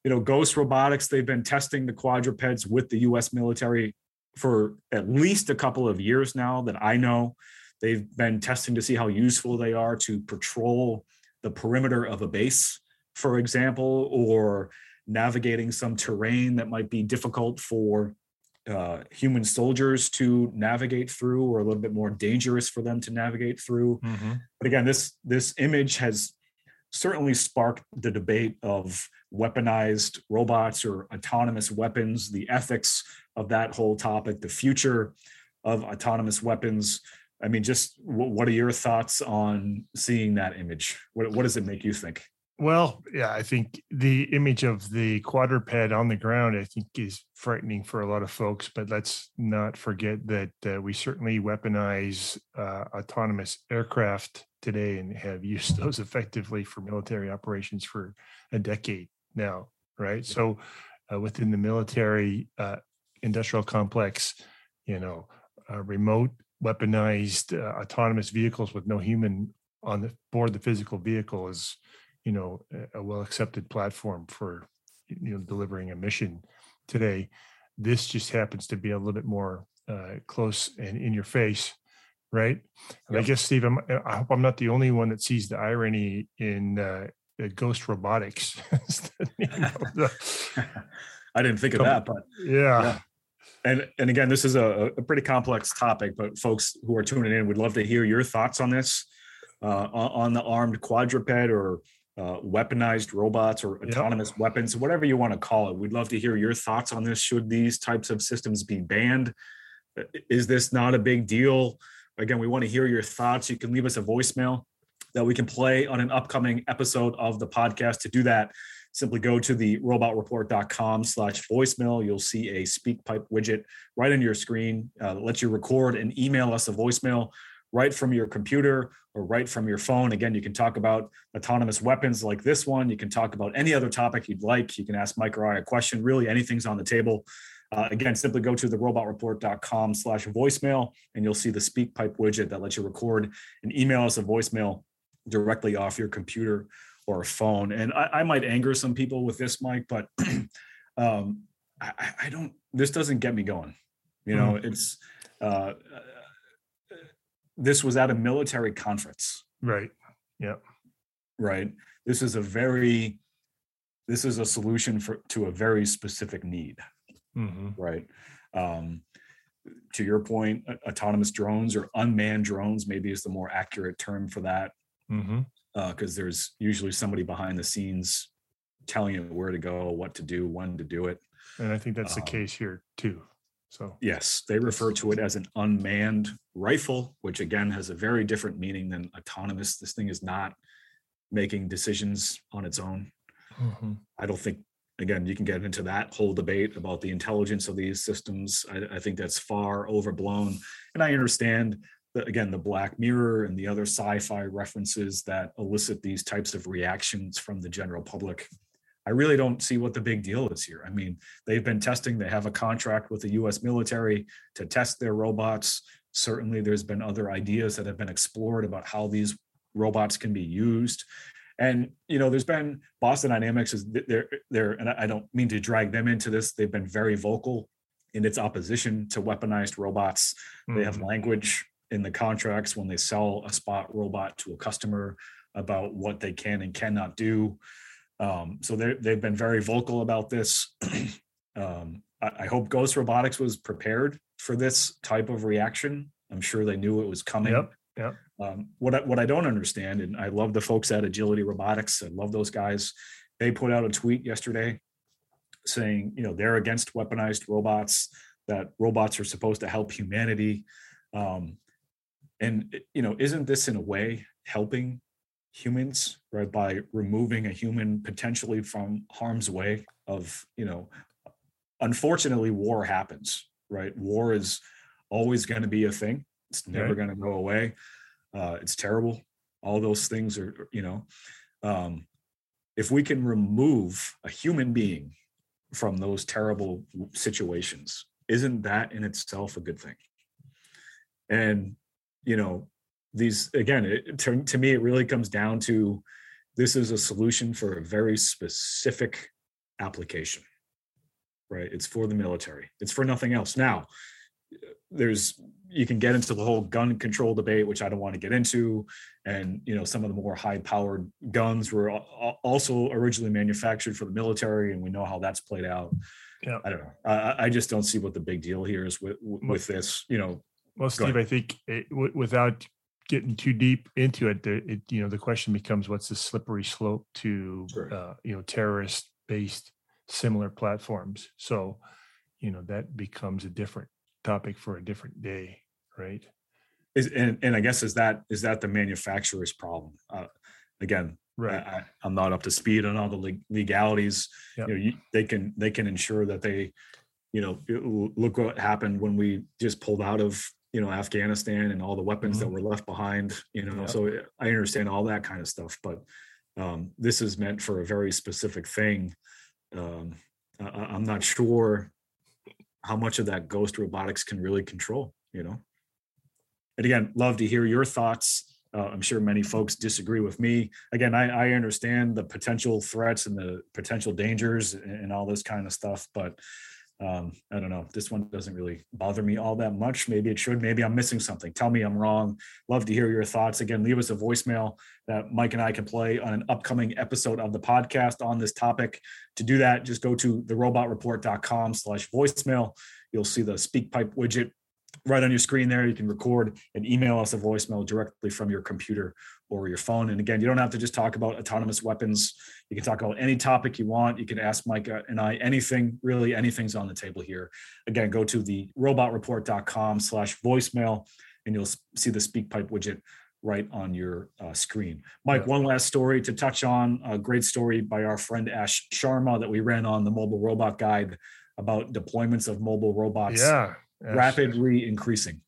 you know, Ghost Robotics, they've been testing the quadrupeds with the U S military for at least a couple of years now that I know. They've been testing to see how useful they are to patrol the perimeter of a base, for example, or navigating some terrain that might be difficult for uh, human soldiers to navigate through, or a little bit more dangerous for them to navigate through. Mm-hmm. But again, this this image has certainly sparked the debate of weaponized robots or autonomous weapons, the ethics of that whole topic, the future of autonomous weapons. I mean, just what are your thoughts on seeing that image? What, what does it make you think? Well, yeah, I think the image of the quadruped on the ground, I think, is frightening for a lot of folks. But let's not forget that uh, we certainly weaponize uh, autonomous aircraft today and have used those effectively for military operations for a decade now, right? So uh, within the military uh, industrial complex, you know, uh, remote weaponized uh, autonomous vehicles with no human on the board the physical vehicle is, you know, a well accepted platform for, you know, delivering a mission today. This just happens to be a little bit more uh, close and in your face, right? And yep. I guess, Steve, I'm, I hope I'm not the only one that sees the irony in uh, Ghost Robotics. You know, the, I didn't think of that, but yeah. yeah. And and again, this is a, a pretty complex topic, but folks who are tuning in would love to hear your thoughts on this, uh, on, on the armed quadruped or uh, weaponized robots or autonomous yep. weapons, whatever you want to call it. We'd love to hear your thoughts on this. Should these types of systems be banned? Is this not a big deal? Again, we want to hear your thoughts. You can leave us a voicemail that we can play on an upcoming episode of the podcast. To do that, simply go to the robot report dot com slash voicemail. You'll see a SpeakPipe widget right on your screen uh, that lets you record and email us a voicemail right from your computer or right from your phone. Again, you can talk about autonomous weapons like this one. You can talk about any other topic you'd like. You can ask Mike or I a question. Really, anything's on the table. Uh, again, simply go to the robot report dot com slash voicemail, and you'll see the SpeakPipe widget that lets you record and email us a voicemail directly off your computer or phone. And I, I might anger some people with this, Mike, but um, I, I don't, this doesn't get me going. You know, mm-hmm. it's, uh, this was at a military conference. Right. Yeah. Right. This is a very, this is a solution for, to a very specific need. Mm-hmm. Right. Um, to your point, autonomous drones or unmanned drones, maybe is the more accurate term for that. Mm-hmm. Because uh, there's usually somebody behind the scenes telling you where to go, what to do, when to do it. And I think that's um, the case here too. So yes, they refer to it as an unmanned rifle, which again has a very different meaning than autonomous. This thing is not making decisions on its own. Mm-hmm. I don't think, again, you can get into that whole debate about the intelligence of these systems. I, I think that's far overblown. And I understand again, the Black Mirror and the other sci-fi references that elicit these types of reactions from the general public. I really don't see what the big deal is here. I mean, they've been testing, they have a contract with the U S military to test their robots. Certainly there's been other ideas that have been explored about how these robots can be used. And, you know, there's been Boston Dynamics is they're, they're, and I don't mean to drag them into this. They've been very vocal in its opposition to weaponized robots. Mm-hmm. They have language in the contracts when they sell a spot robot to a customer about what they can and cannot do. Um, so they've been very vocal about this. um, I, I hope Ghost Robotics was prepared for this type of reaction. I'm sure they knew it was coming. Yep. Yep. Um, what, I, what I don't understand, and I love the folks at Agility Robotics, I love those guys. They put out a tweet yesterday saying, you know, they're against weaponized robots, that robots are supposed to help humanity. Um, And, you know, isn't this in a way helping humans, right? By removing a human potentially from harm's way of, you know, unfortunately, war happens, right? War is always going to be a thing. It's never right. going to go away. Uh, it's terrible. All those things are, you know, um, if we can remove a human being from those terrible situations, isn't that in itself a good thing? And, you know, these, again, it, to, to me, it really comes down to, this is a solution for a very specific application, right? It's for the military. It's for nothing else. Now, there's you can get into the whole gun control debate, which I don't want to get into. And, you know, some of the more high powered guns were also originally manufactured for the military. And we know how that's played out. Yeah. I don't know. I, I just don't see what the big deal here is with, with this, you know. Well, Steve, I think it, w- without getting too deep into it, the, it, you know, the question becomes, what's the slippery slope to, sure. uh, you know, terrorist based similar platforms? So, you know, that becomes a different topic for a different day, right? Is and, and I guess is that is that the manufacturer's problem? Uh, again, right. I, I'm not up to speed on all the legalities. Yep. You know, you, they can they can ensure that they, you know, look what happened when we just pulled out of you know Afghanistan and all the weapons mm-hmm. that were left behind. You know, yep. so I understand all that kind of stuff, but um, this is meant for a very specific thing. Um, I, I'm not sure how much of that Ghost Robotics can really control, you know? And again, love to hear your thoughts. Uh, I'm sure many folks disagree with me. Again, I, I understand the potential threats and the potential dangers and, and all this kind of stuff, but um, I don't know. This one doesn't really bother me all that much. Maybe it should. Maybe I'm missing something. Tell me I'm wrong. Love to hear your thoughts. Again, leave us a voicemail that Mike and I can play on an upcoming episode of the podcast on this topic. To do that, just go to the robot report dot com slash voicemail. You'll see the SpeakPipe widget right on your screen there. You can record and email us a voicemail directly from your computer or your phone. And again, you don't have to just talk about autonomous weapons. You can talk about any topic you want. You can ask Mike and I anything, really anything's on the table here. Again, go to the robot report dot com slash voicemail and you'll see the SpeakPipe widget right on your uh, screen. Mike, yeah. One last story to touch on, a great story by our friend Ash Sharma that we ran on the Mobile Robot Guide about deployments of mobile robots. Yeah. Ash, rapidly increasing.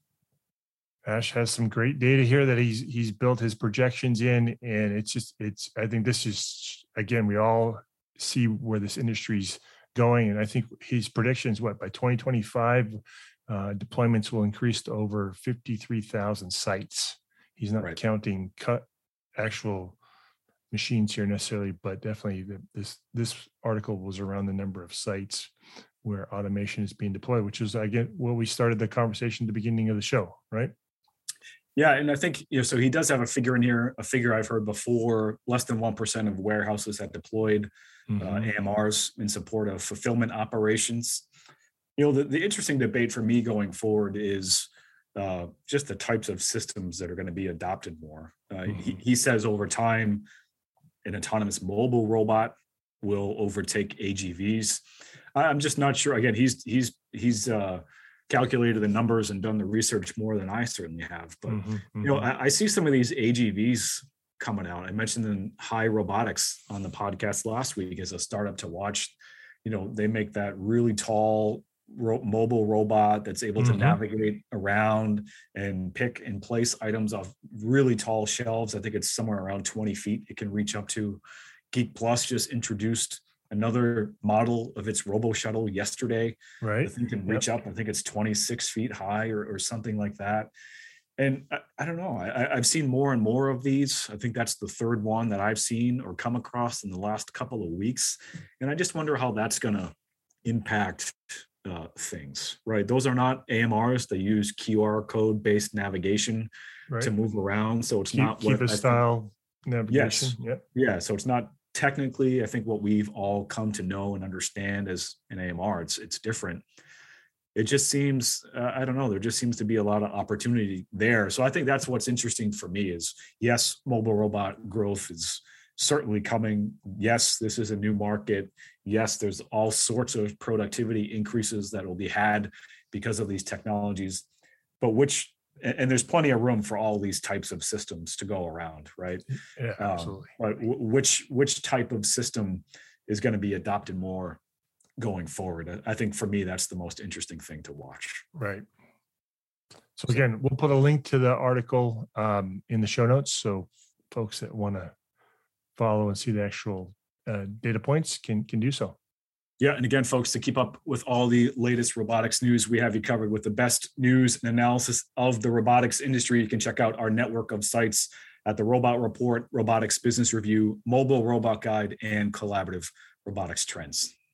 Ash has some great data here that he's he's built his projections in, and it's just it's I think this is again we all see where this industry's going, and I think his predictions what by twenty twenty-five uh, deployments will increase to over fifty-three thousand sites. He's not right. counting cut actual machines here necessarily, but definitely the, this this article was around the number of sites where automation is being deployed, which is again what we started the conversation at the beginning of the show, right? Yeah, and I think you know, so he does have a figure in here, a figure I've heard before. Less than one percent of warehouses have deployed mm-hmm. uh, A M Rs in support of fulfillment operations. You know, the, the interesting debate for me going forward is uh, just the types of systems that are going to be adopted more. Uh, mm-hmm. he, he says over time, an autonomous mobile robot will overtake A G Vs. I'm just not sure. Again, he's he's he's uh, calculated the numbers and done the research more than I certainly have. But mm-hmm, mm-hmm. you know, I, I see some of these A G Vs coming out. I mentioned in High Robotics on the podcast last week as a startup to watch. You know, they make that really tall ro- mobile robot that's able mm-hmm. to navigate around and pick and place items off really tall shelves. I think it's somewhere around twenty feet it can reach up to. Geek Plus just introduced another model of its robo shuttle yesterday. Right. The thing can reach yep. up. I think it's twenty-six feet high or, or something like that. And I, I don't know. I, I've seen more and more of these. I think that's the third one that I've seen or come across in the last couple of weeks. And I just wonder how that's going to impact uh, things, right? Those are not A M Rs. They use Q R code based navigation right. to move around. So it's keep, not keep what a style navigation. Yes. Yep. Yeah. So it's not technically, I think what we've all come to know and understand as an A M R, it's it's different. It just seems, uh, I don't know, there just seems to be a lot of opportunity there. So I think that's what's interesting for me is, yes, mobile robot growth is certainly coming. Yes, this is a new market. Yes, there's all sorts of productivity increases that will be had because of these technologies. But which and there's plenty of room for all these types of systems to go around, right? Yeah, absolutely. Um, but w- which which type of system is going to be adopted more going forward? I think for me, that's the most interesting thing to watch. Right. So again, we'll put a link to the article um, in the show notes, so folks that want to follow and see the actual uh, data points can can do so. Yeah, and again, folks, to keep up with all the latest robotics news, we have you covered with the best news and analysis of the robotics industry. You can check out our network of sites at the Robot Report, Robotics Business Review, Mobile Robot Guide, and Collaborative Robotics Trends.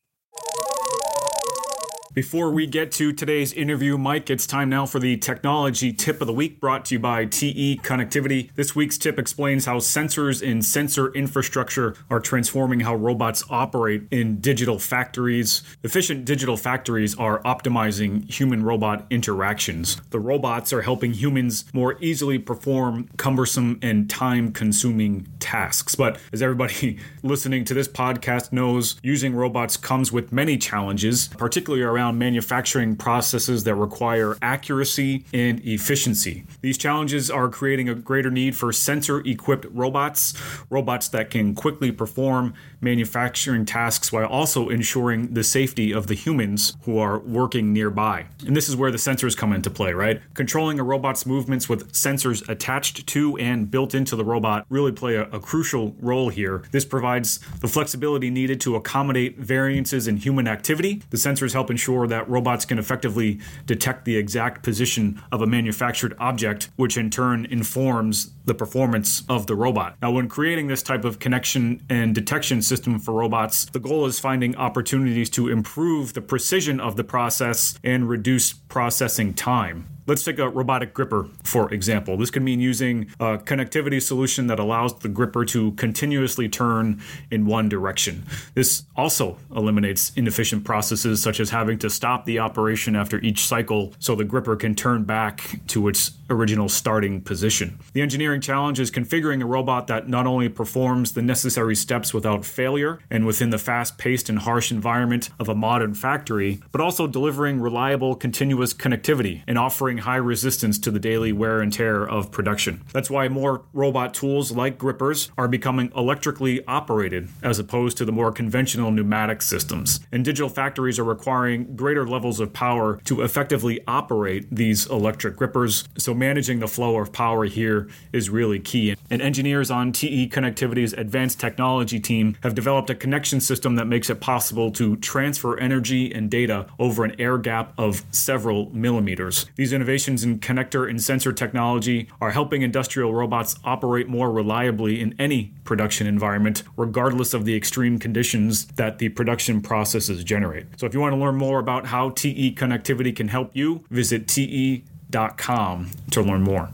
Before we get to today's interview, Mike, it's time now for the technology tip of the week brought to you by T E Connectivity. This week's tip explains how sensors and sensor infrastructure are transforming how robots operate in digital factories. Efficient digital factories are optimizing human-robot interactions. The robots are helping humans more easily perform cumbersome and time-consuming tasks. But as everybody listening to this podcast knows, using robots comes with many challenges, particularly around manufacturing processes that require accuracy and efficiency. These challenges are creating a greater need for sensor-equipped robots, robots that can quickly perform manufacturing tasks while also ensuring the safety of the humans who are working nearby. And this is where the sensors come into play, right? Controlling a robot's movements with sensors attached to and built into the robot really play a, a crucial role here. This provides the flexibility needed to accommodate variances in human activity. The sensors help ensure that robots can effectively detect the exact position of a manufactured object, which in turn informs the performance of the robot. Now, when creating this type of connection and detection system for robots, the goal is finding opportunities to improve the precision of the process and reduce processing time. Let's take a robotic gripper, for example. This could mean using a connectivity solution that allows the gripper to continuously turn in one direction. This also eliminates inefficient processes such as having to stop the operation after each cycle so the gripper can turn back to its original starting position. The engineering challenge is configuring a robot that not only performs the necessary steps without failure and within the fast-paced and harsh environment of a modern factory, but also delivering reliable, continuous connectivity and offering high resistance to the daily wear and tear of production. That's why more robot tools like grippers are becoming electrically operated as opposed to the more conventional pneumatic systems. And digital factories are requiring greater levels of power to effectively operate these electric grippers. So managing the flow of power here is really key. And engineers on T E Connectivity's advanced technology team have developed a connection system that makes it possible to transfer energy and data over an air gap of several millimeters. These innovations in connector and sensor technology are helping industrial robots operate more reliably in any production environment, regardless of the extreme conditions that the production processes generate. So if you want to learn more about how T E Connectivity can help you, visit T E dot com to learn more.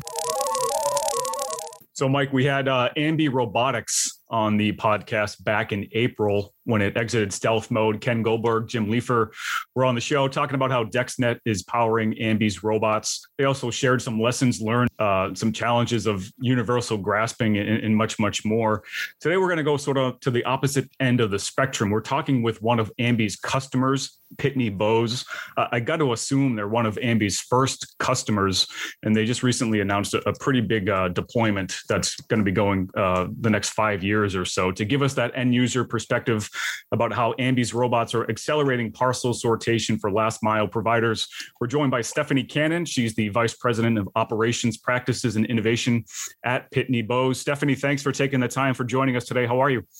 So, Mike, we had uh, Ambi Robotics on the podcast back in April when it exited stealth mode. Ken Goldberg, Jim Leifer were on the show talking about how DexNet is powering Ambi's robots. They also shared some lessons learned, uh, some challenges of universal grasping, and, and much, much more. Today, we're going to go sort of to the opposite end of the spectrum. We're talking with one of Ambi's customers, Pitney Bowes. Uh, I got to assume they're one of Ambi's first customers, and they just recently announced a, a pretty big uh, deployment that's going to be going uh, the next five years or so. To give us that end user perspective about how Ambi's robots are accelerating parcel sortation for last mile providers, we're joined by Stephanie Cannon. She's the Vice President of Operations Practices and Innovation at Pitney Bowes. Stephanie, thanks for taking the time for joining us today. How are you?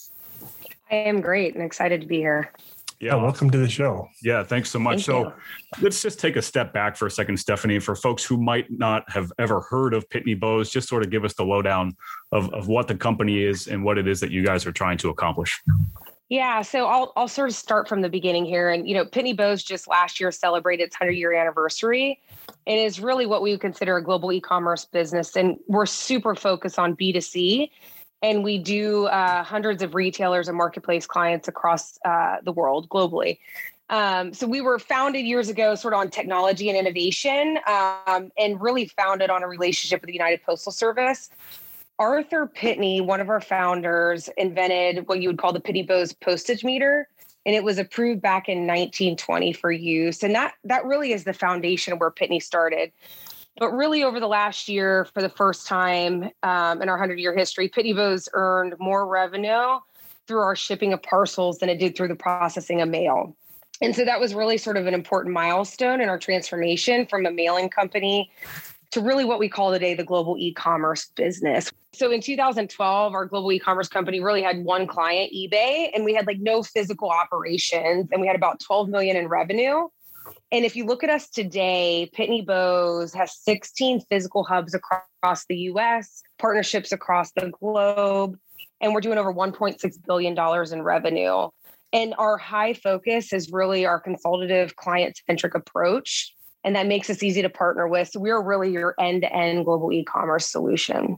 I am great and excited to be here. Yeah, welcome to the show. Yeah, thanks so much. Thank so you. Let's just take a step back for a second, Stephanie, for folks who might not have ever heard of Pitney Bowes, just sort of give us the lowdown of, of what the company is and what it is that you guys are trying to accomplish. Yeah, so I'll I'll sort of start from the beginning here. And, you know, Pitney Bowes just last year celebrated its hundred-year anniversary. It is really what we would consider a global e-commerce business, and we're super focused on B two C. And we do uh, hundreds of retailers and marketplace clients across uh, the world globally. Um, so we were founded years ago sort of on technology and innovation, um, and really founded on a relationship with the United Postal Service. Arthur Pitney, one of our founders, invented what you would call the Pitney Bowes postage meter. And it was approved back in nineteen twenty for use. And that that really is the foundation where Pitney started. But really, over the last year, for the first time um, in our hundred-year history, Pitney Bowes earned more revenue through our shipping of parcels than it did through the processing of mail. And so that was really sort of an important milestone in our transformation from a mailing company to really what we call today the global e-commerce business. So in two thousand twelve, our global e-commerce company really had one client, eBay, and we had like no physical operations, and we had about twelve million in revenue. And if you look at us today, Pitney Bowes has sixteen physical hubs across the U S, partnerships across the globe, and we're doing over one point six billion dollars in revenue. And our high focus is really our consultative client-centric approach. And that makes us easy to partner with. So we're really your end-to-end global e-commerce solution.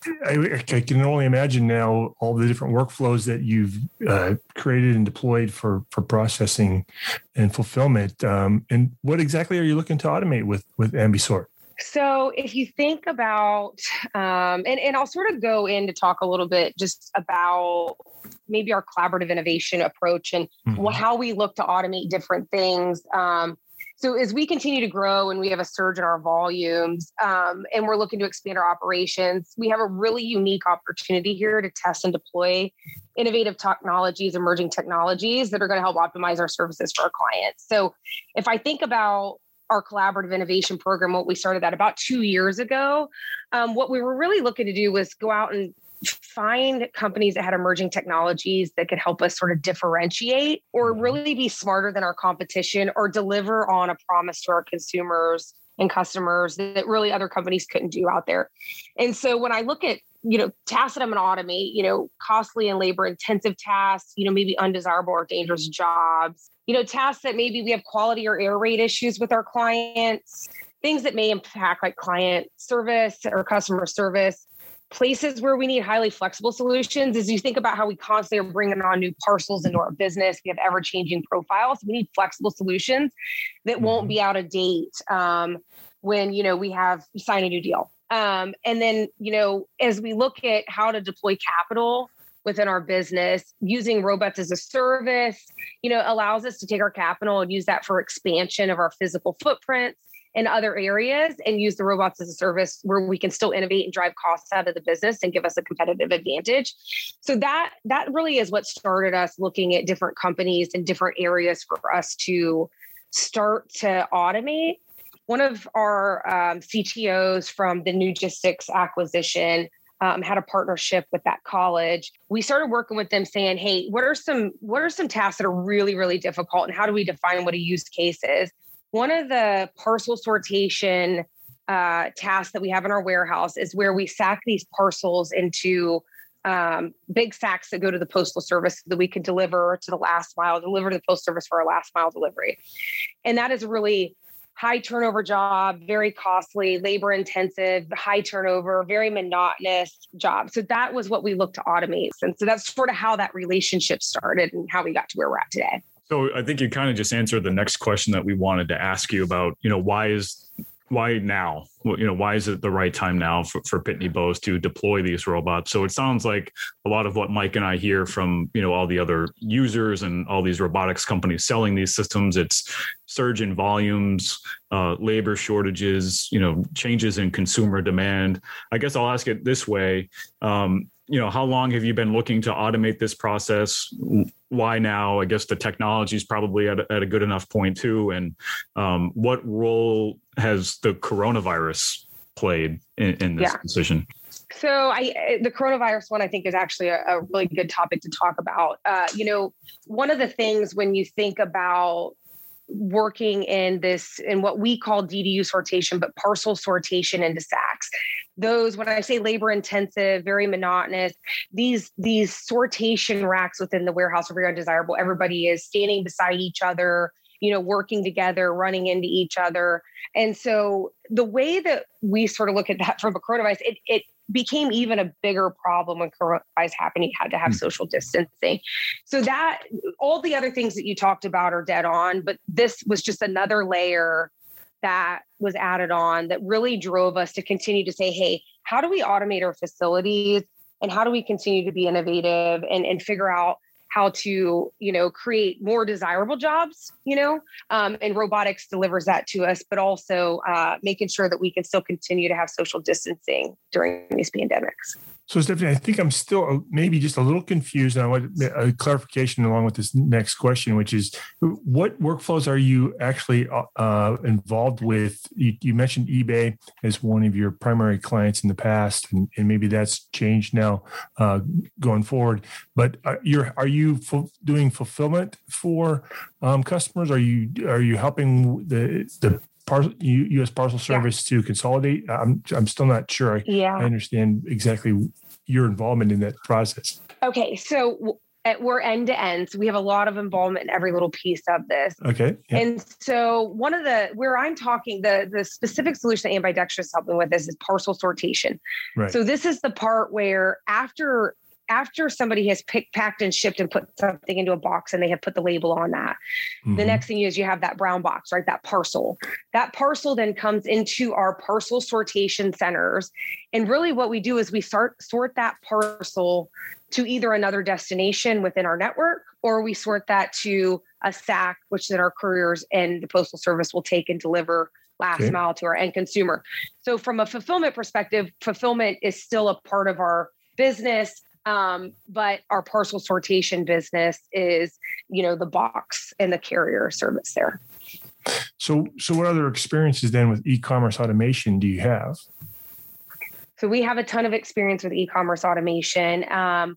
I, I can only imagine now all the different workflows that you've uh, created and deployed for, for processing and fulfillment. Um, and what exactly are you looking to automate with, with Ambisort? So if you think about, um, and, and I'll sort of go in to talk a little bit just about maybe our collaborative innovation approach and mm-hmm. how we look to automate different things. Um, So as we continue to grow and we have a surge in our volumes um, and we're looking to expand our operations, we have a really unique opportunity here to test and deploy innovative technologies, emerging technologies that are going to help optimize our services for our clients. So if I think about our collaborative innovation program, what we started that about two years ago, um, what we were really looking to do was go out and find companies that had emerging technologies that could help us sort of differentiate or really be smarter than our competition or deliver on a promise to our consumers and customers that really other companies couldn't do out there. And so when I look at, you know, tasks that I'm going to automate, you know, costly and labor intensive tasks, you know, maybe undesirable or dangerous jobs, you know, tasks that maybe we have quality or error rate issues with our clients, things that may impact like client service or customer service. Places where we need highly flexible solutions is you think about how we constantly are bringing on new parcels into our business. We have ever-changing profiles. We need flexible solutions that won't be out of date um, when, you know, we have signed a new deal. Um, and then, you know, as we look at how to deploy capital within our business, using robots as a service, you know, allows us to take our capital and use that for expansion of our physical footprints in other areas and use the robots as a service where we can still innovate and drive costs out of the business and give us a competitive advantage. So that that really is what started us looking at different companies and different areas for us to start to automate. One of our um, C T Os from the Nugistics acquisition um, had a partnership with that college. We started working with them saying, hey, what are some what are some tasks that are really, really difficult and how do we define what a use case is? One of the parcel sortation uh, tasks that we have in our warehouse is where we sack these parcels into um, big sacks that go to the postal service so that we can deliver to the last mile, deliver to the post service for our last mile delivery. And that is a really high turnover job, very costly, labor intensive, high turnover, very monotonous job. So that was what we looked to automate. And so that's sort of how that relationship started and how we got to where we're at today. So I think you kind of just answered the next question that we wanted to ask you about, you know, why is, why now? You know, why is it the right time now for, for Pitney Bowes to deploy these robots? So it sounds like a lot of what Mike and I hear from, you know, all the other users and all these robotics companies selling these systems, it's surge in volumes, uh, labor shortages, you know, changes in consumer demand. I guess I'll ask it this way. Um, you know, how long have you been looking to automate this process? Why now? I guess the technology is probably at a, at a good enough point too. And um, what role has the coronavirus played in, in this yeah. decision? So I, the coronavirus one, I think is actually a, a really good topic to talk about. Uh, you know, one of the things when you think about working in this, in what we call D D U sortation, but parcel sortation into sacks. Those, when I say labor intensive, very monotonous, these, these sortation racks within the warehouse are very undesirable. Everybody is standing beside each other, you know, working together, running into each other. And so the way that we sort of look at that from a coronavirus, it, it became even a bigger problem when coronavirus happened. You had to have mm. social distancing. So that all the other things that you talked about are dead on, but this was just another layer that was added on that really drove us to continue to say, hey, how do we automate our facilities and how do we continue to be innovative and, and figure out how to, you know, create more desirable jobs, you know, um, and robotics delivers that to us, but also uh, making sure that we can still continue to have social distancing during these pandemics. So Stephanie, I think I'm still maybe just a little confused. And I want a clarification along with this next question, which is what workflows are you actually uh, involved with? You, you mentioned eBay as one of your primary clients in the past, and, and maybe that's changed now uh, going forward. But are, you're, are you fu- doing fulfillment for um, customers? Are you are you helping the the Parcel, U S Parcel Service yeah. to consolidate? I'm I'm still not sure I, yeah. I understand exactly your involvement in that process. Okay, so we're end to end. So we have a lot of involvement in every little piece of this. Okay. Yeah. And so one of the, where I'm talking, the, the specific solution that Ambidextrous is helping with this is parcel sortation. Right. So this is the part where after, after somebody has picked, packed and shipped and put something into a box and they have put the label on that, mm-hmm. the next thing is you have that brown box, right? That parcel. That parcel then comes into our parcel sortation centers. And really what we do is we start sort that parcel to either another destination within our network, or we sort that to a S A C, which then our couriers and the Postal Service will take and deliver last okay. mile to our end consumer. So from a fulfillment perspective, fulfillment is still a part of our business. Um, but our parcel sortation business is, you know, the box and the carrier service there. So, so what other experiences then with e-commerce automation do you have? So we have a ton of experience with e-commerce automation. Um,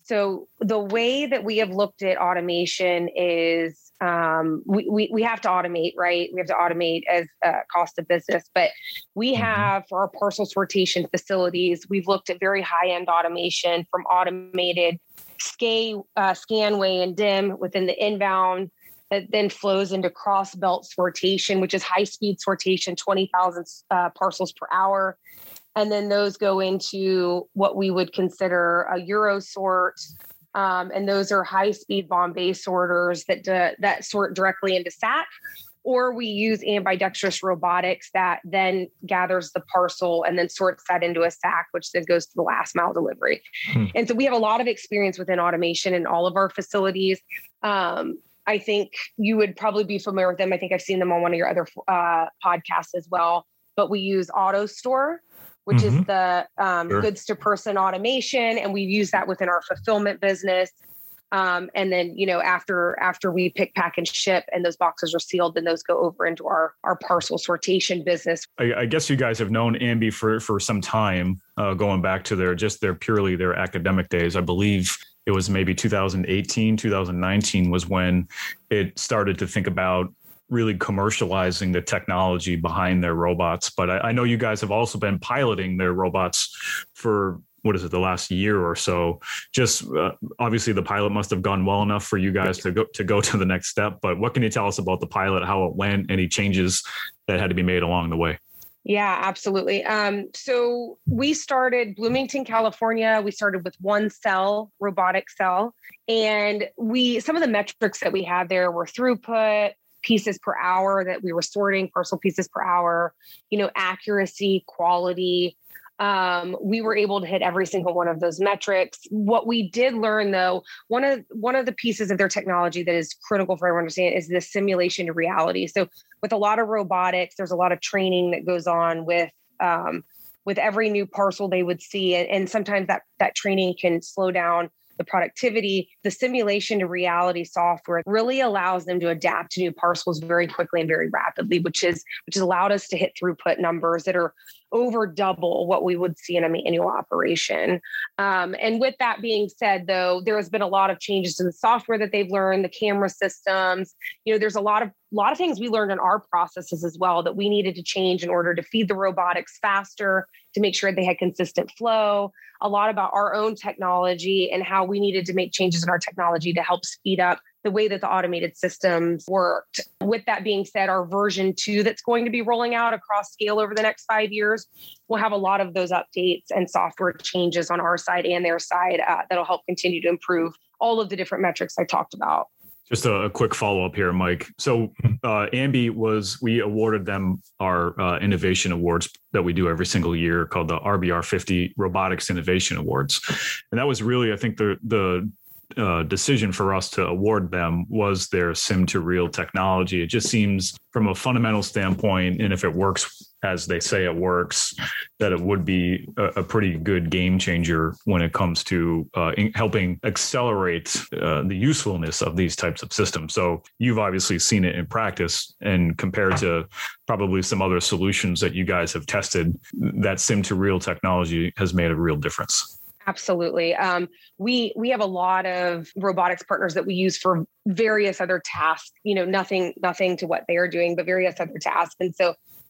so the way that we have looked at automation is um, we, we, we have to automate, right? We have to automate as a cost of business, but we have for our parcel sortation facilities, we've looked at very high-end automation from automated scan, uh, scan, weigh, and dim within the inbound that then flows into cross belt sortation, which is high-speed sortation, twenty thousand uh, parcels per hour. And then those go into what we would consider a Euro sort. Um, and those are high-speed Bombay sorters that do, that sort directly into S A C, or we use ambidextrous robotics that then gathers the parcel and then sorts that into a S A C, which then goes to the last mile delivery. Hmm. And so we have a lot of experience within automation in all of our facilities. Um, I think you would probably be familiar with them. I think I've seen them on one of your other uh, podcasts as well. But we use AutoStore, which mm-hmm. is the um, sure. goods to person automation. And we've used that within our fulfillment business. Um, and then, you know, after after we pick, pack, and ship and those boxes are sealed, then those go over into our, our parcel sortation business. I, I guess you guys have known Ambi for, for some time, uh, going back to their just their purely their academic days. I believe it was maybe two thousand eighteen, two thousand nineteen was when it started to think about really commercializing the technology behind their robots. But I, I know you guys have also been piloting their robots for, what is it, the last year or so. Just uh, obviously the pilot must have gone well enough for you guys to go to go to the next step. But what can you tell us about the pilot, how it went, any changes that had to be made along the way? Yeah, absolutely. Um, so we started Bloomington, California. We started with one cell, robotic cell. And we some of the metrics that we had there were throughput, pieces per hour that we were sorting, parcel pieces per hour, you know, accuracy, quality. Um, we were able to hit every single one of those metrics. What we did learn, though, one of one of the pieces of their technology that is critical for everyone to understand is the simulation to reality. So with a lot of robotics, there's a lot of training that goes on with um, with every new parcel they would see. And, and sometimes that that training can slow down the productivity. The simulation to reality software really allows them to adapt to new parcels very quickly and very rapidly, which is which has allowed us to hit throughput numbers that are over double what we would see in a manual operation. Um, and with that being said, though, there has been a lot of changes to the software that they've learned, the camera systems. You know, there's a lot of a lot of things we learned in our processes as well that we needed to change in order to feed the robotics faster, to make sure they had consistent flow. A lot about our own technology and how we needed to make changes in our technology to help speed up the way that the automated systems worked. With that being said, our version two that's going to be rolling out across scale over the next five years, we'll have a lot of those updates and software changes on our side and their side uh, that'll help continue to improve all of the different metrics I talked about. Just a, a quick follow-up here, Mike. So uh, Ambi was, we awarded them our uh, innovation awards that we do every single year called the R B R fifty Robotics Innovation Awards. And that was really, I think, the the uh, decision for us to award them was their sim to real technology. It just seems from a fundamental standpoint, and if it works as they say it works, that it would be a, a pretty good game changer when it comes to uh, in helping accelerate uh, the usefulness of these types of systems. So you've obviously seen it in practice, and compared to probably some other solutions that you guys have tested, that sim to real technology has made a real difference. Absolutely. Um, we we have a lot of robotics partners that we use for various other tasks, you know, nothing, nothing to what they are doing, but various other tasks. And so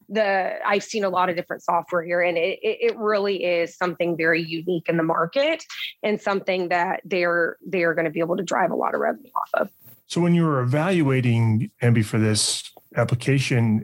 the I've seen a lot of different software here, and it, it really is something very unique in the market and something that they're they're going to be able to drive a lot of revenue off of. So when you were evaluating Ambi for this application,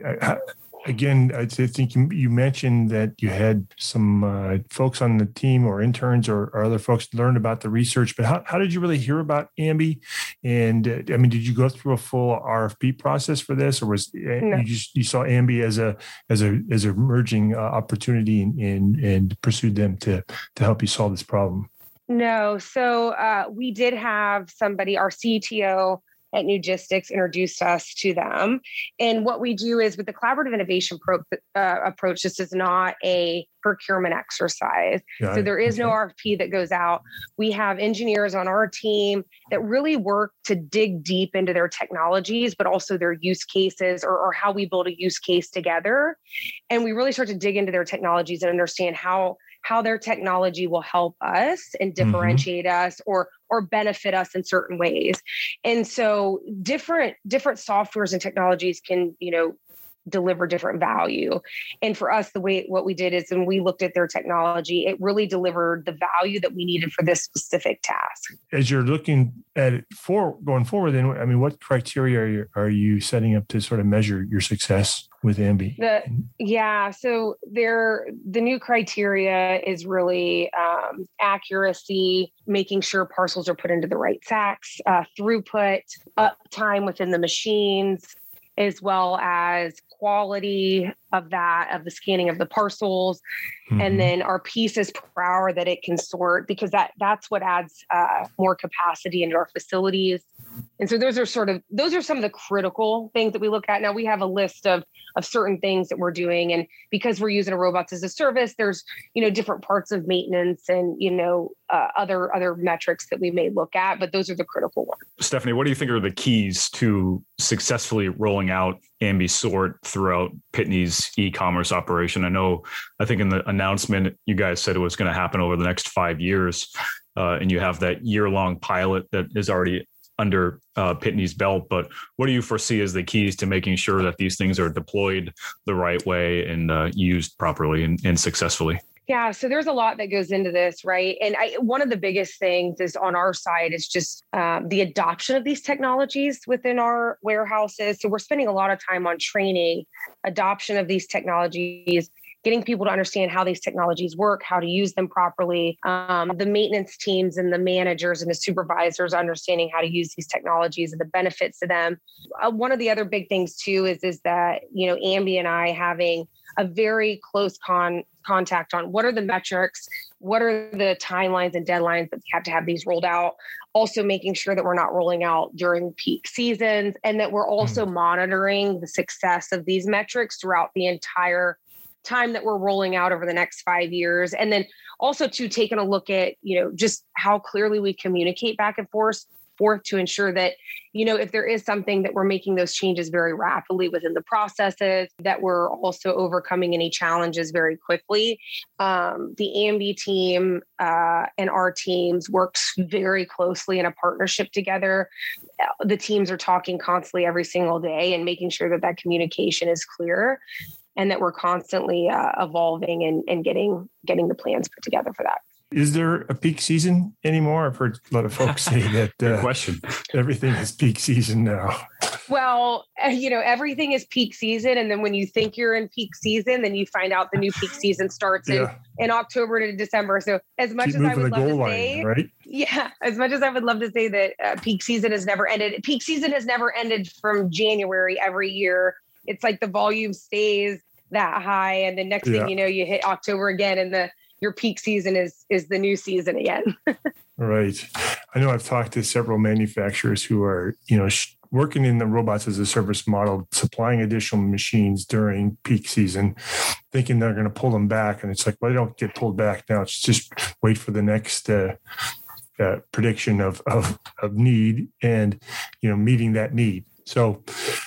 again, I think you mentioned that you had some uh, folks on the team or interns or, or other folks learn about the research, but how, how did you really hear about Ambi? And uh, I mean, did you go through a full R F P process for this, or was no. you just you saw Ambi as a as a as a emerging uh, opportunity and, and and pursued them to to help you solve this problem? No, so uh, we did have somebody, our C T O at Nugistics, introduced us to them. And what we do is with the collaborative innovation pro, uh, approach, this is not a procurement exercise. Got so there is okay. no R F P that goes out. We have engineers on our team that really work to dig deep into their technologies, but also their use cases or, or how we build a use case together. And we really start to dig into their technologies and understand how how their technology will help us and differentiate mm-hmm. us or or benefit us in certain ways. And so different different softwares and technologies can, you know, deliver different value. And for us, the way what we did is when we looked at their technology, it really delivered the value that we needed for this specific task. As you're looking at it for going forward, then, I mean, what criteria are you, are you setting up to sort of measure your success with Ambi? The, yeah, so there, the new criteria is really um, accuracy, making sure parcels are put into the right sacks, uh, throughput, uptime within the machines, as well as quality of that, of the scanning of the parcels, mm-hmm. and then our pieces per hour that it can sort, because that that's what adds uh, more capacity into our facilities. And so those are sort of, those are some of the critical things that we look at. Now we have a list of of certain things that we're doing. And because we're using a robots as a service, there's, you know, different parts of maintenance and, you know, uh, other, other metrics that we may look at, but those are the critical ones. Stephanie, what do you think are the keys to successfully rolling out Ambi Sort throughout Pitney's e-commerce operation? I know, I think in the announcement, you guys said it was going to happen over the next five years. Uh, and you have that year-long pilot that is already under uh, Pitney's belt, but what do you foresee as the keys to making sure that these things are deployed the right way and uh, used properly and, and successfully? Yeah, so there's a lot that goes into this, right? And I, one of the biggest things is on our side is just um, the adoption of these technologies within our warehouses. So we're spending a lot of time on training, adoption of these technologies, getting people to understand how these technologies work, how to use them properly. Um, the maintenance teams and the managers and the supervisors understanding how to use these technologies and the benefits to them. Uh, one of the other big things too is, is that, you know, Ambi and I having a very close con contact on what are the metrics, what are the timelines and deadlines that we have to have these rolled out. Also making sure that we're not rolling out during peak seasons and that we're also mm-hmm. monitoring the success of these metrics throughout the entire time that we're rolling out over the next five years. And then also to taking a look at, you know, just how clearly we communicate back and forth, forth to ensure that, you know, if there is something that we're making those changes very rapidly within the processes, that we're also overcoming any challenges very quickly. Um, the Ambi team uh, and our teams works very closely in a partnership together. The teams are talking constantly every single day and making sure that that communication is clear, and that we're constantly uh, evolving and, and getting getting the plans put together for that. Is there a peak season anymore? I've heard a lot of folks say that uh, question. Everything is peak season now. Well, you know, everything is peak season. And then when you think you're in peak season, then you find out the new peak season starts yeah. in, in October to December. So as much Keep as I would love to line, say, right? yeah, as much as I would love to say that uh, peak season has never ended. Peak season has never ended from January every year. It's like the volume stays that high. And the next yeah. thing you know, you hit October again and the your peak season is is the new season again. Right. I know I've talked to several manufacturers who are, you know, sh- working in the robots as a service model, supplying additional machines during peak season, thinking they're going to pull them back. And it's like, well, they don't get pulled back now. It's just wait for the next uh, uh, prediction of, of, of need and, you know, meeting that need. So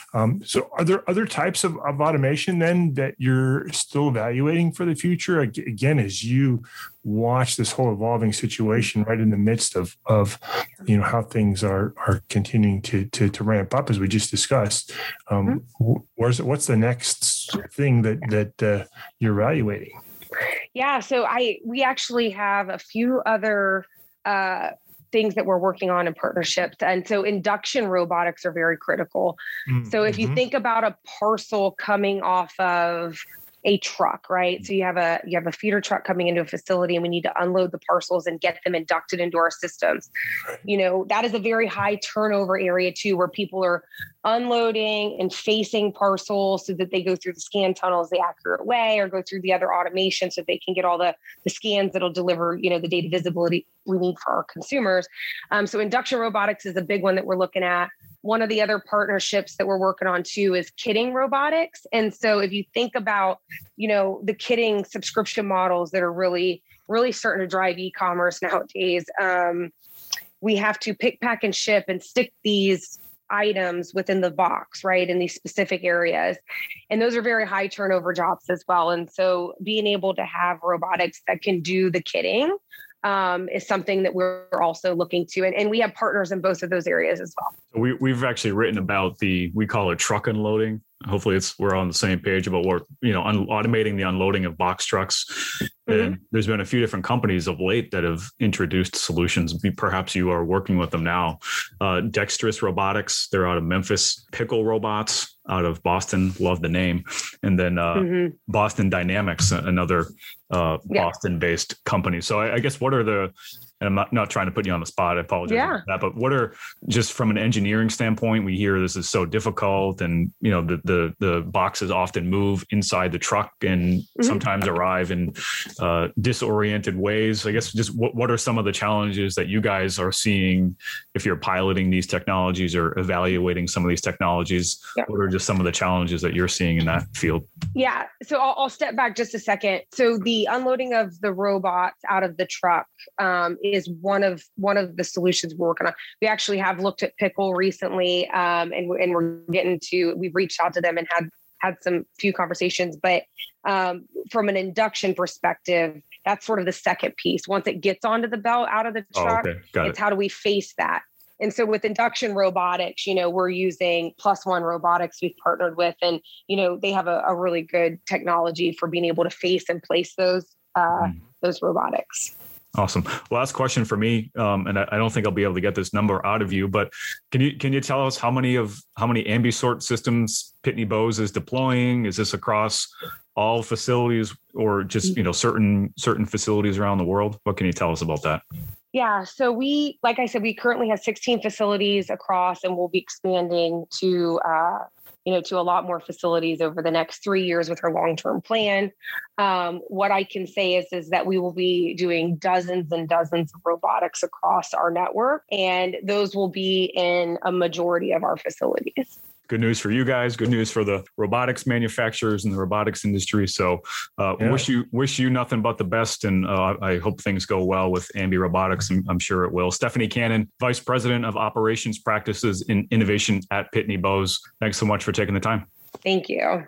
Um, so are there other types of, of automation then that you're still evaluating for the future? Again, as you watch this whole evolving situation right in the midst of, of you know, how things are are continuing to to, to ramp up, as we just discussed, um, mm-hmm. where's what's the next thing that that uh, you're evaluating? Yeah, so I we actually have a few other uh, things that we're working on in partnerships. And so induction robotics are very critical. Mm-hmm. So if you think about a parcel coming off of a truck, right? So you have a you have a feeder truck coming into a facility, and we need to unload the parcels and get them inducted into our systems. You know, that is a very high turnover area too, where people are unloading and facing parcels so that they go through the scan tunnels the accurate way, or go through the other automation so they can get all the, the scans that'll deliver, you know, the data visibility we need for our consumers. Um, so induction robotics is a big one that we're looking at. One of the other partnerships that we're working on too is kitting robotics. And so if you think about, you know, the kitting subscription models that are really, really starting to drive e-commerce nowadays, um, we have to pick, pack, and ship and stick these items within the box, right, in these specific areas. And those are very high turnover jobs as well. And so being able to have robotics that can do the kitting um, is something that we're also looking to. And, and we have partners in both of those areas as well. So we, we've actually written about the, we call it truck unloading. Hopefully it's, we're on the same page about what, you know, un- automating the unloading of box trucks. Mm-hmm. And there's been a few different companies of late that have introduced solutions. Perhaps you are working with them now. Uh, Dexterous Robotics, they're out of Memphis. Pickle Robots out of Boston, love the name. And then uh, mm-hmm. Boston Dynamics, another uh, yeah. Boston-based company. So I, I guess what are the, and I'm not, not trying to put you on the spot, I apologize yeah. for that, but what are, just from an engineering standpoint, we hear this is so difficult, and, you know, the the the boxes often move inside the truck and mm-hmm. sometimes arrive in uh, disoriented ways. I guess just what, what are some of the challenges that you guys are seeing if you're piloting these technologies or evaluating some of these technologies? Yeah. What are just some of the challenges that you're seeing in that field? Yeah. So I'll, I'll step back just a second. So the unloading of the robots out of the truck um, is one of one of the solutions we're working on. We actually have looked at Pickle recently, um, and, and we're getting to, we've reached out to them and had had some few conversations. But um, from an induction perspective, that's sort of the second piece. Once it gets onto the belt out of the truck, oh, okay. Got it's it. How do we face that? And so with induction robotics, you know, we're using Plus One Robotics we've partnered with, and, you know, they have a, a really good technology for being able to face and place those uh, mm. those robotics. Awesome. Last question for me, um, and I, I don't think I'll be able to get this number out of you, but can you can you tell us how many of how many Ambisort systems Pitney Bowes is deploying? Is this across all facilities, or just, you know, certain certain facilities around the world? What can you tell us about that? Yeah, so we, like I said, we currently have sixteen facilities across, and we'll be expanding to, uh, you know, to a lot more facilities over the next three years with our long-term plan. Um, what I can say is, is that we will be doing dozens and dozens of robotics across our network, and those will be in a majority of our facilities. Good news for you guys. Good news for the robotics manufacturers and the robotics industry. So uh, yeah. wish you wish you nothing but the best. And uh, I hope things go well with Ambi Robotics. I'm, I'm sure it will. Stephanie Cannon, Vice President of Operations Practices and Innovation at Pitney Bowes. Thanks so much for taking the time. Thank you.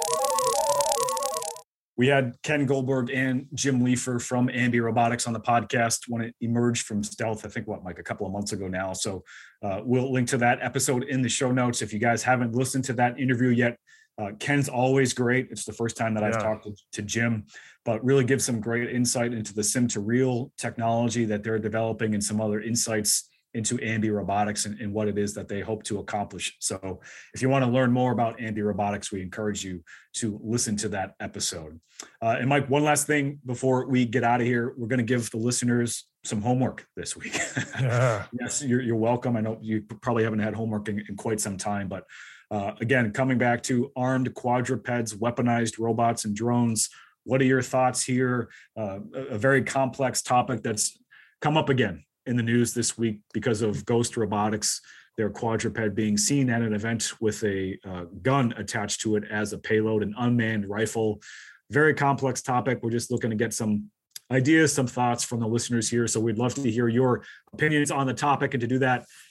We had Ken Goldberg and Jim Leifer from Ambi Robotics on the podcast when it emerged from stealth, I think, what, Mike, a couple of months ago now. So uh, we'll link to that episode in the show notes. If you guys haven't listened to that interview yet, uh, Ken's always great. It's the first time that yeah. I've talked to, to Jim, but really gives some great insight into the sim to real technology that they're developing and some other insights into Ambi Robotics and, and what it is that they hope to accomplish. So if you want to learn more about Ambi Robotics, we encourage you to listen to that episode. Uh, and Mike, one last thing before we get out of here, we're going to give the listeners some homework this week. Yeah. Yes, you're, you're welcome. I know you probably haven't had homework in, in quite some time, but uh, again, coming back to armed quadrupeds, weaponized robots and drones, what are your thoughts here? Uh, a, a very complex topic that's come up again in the news this week because of Ghost Robotics, their quadruped being seen at an event with a uh, gun attached to it as a payload, an unmanned rifle. Very complex topic. We're just looking to get some ideas, some thoughts from the listeners here. So we'd love to hear your opinions on the topic. And to do that,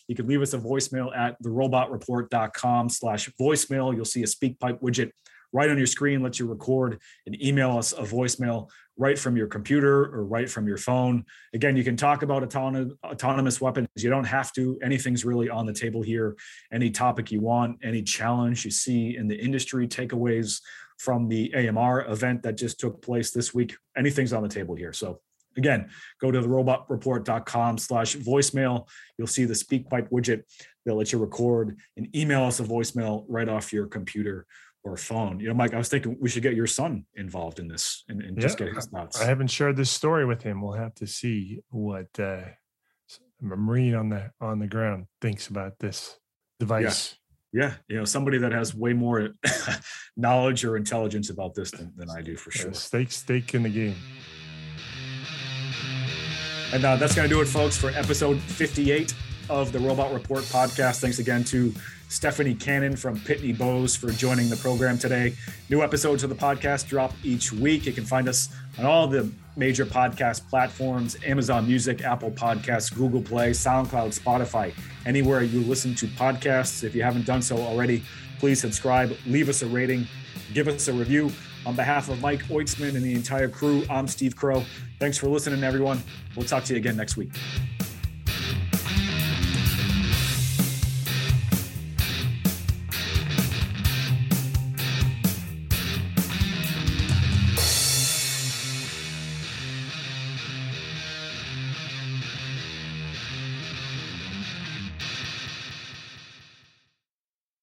You can leave us a voicemail at the robot report dot com slash voicemail. You'll see a SpeakPipe widget right on your screen, lets you record and email us a voicemail right from your computer or right from your phone. Again, you can talk about autonom- autonomous weapons. You don't have to. Anything's really on the table here. Any topic you want, any challenge you see in the industry, takeaways from the A M R event that just took place this week, anything's on the table here. So again, go to the robot report dot com slash voicemail. You'll see the SpeakPipe widget that lets you record and email us a voicemail right off your computer or phone. You know, Mike, I was thinking we should get your son involved in this and, and yeah, just get his thoughts. I haven't shared this story with him. We'll have to see what uh, a Marine on the on the ground thinks about this device. Yeah, yeah. You know, somebody that has way more knowledge or intelligence about this than, than I do, for sure. Yeah, stake, stake in the game. And uh, that's going to do it, folks, for episode fifty-eight of the Robot Report podcast. Thanks again to Stephanie Cannon from Pitney Bowes for joining the program today. New episodes of the podcast drop each week. You can find us on all the major podcast platforms: Amazon Music, Apple Podcasts, Google Play, SoundCloud, Spotify, anywhere you listen to podcasts. If you haven't done so already, please subscribe, leave us a rating, give us a review. On behalf of Mike Oitzman and the entire crew, I'm Steve Crow. Thanks for listening, everyone. We'll talk to you again next week.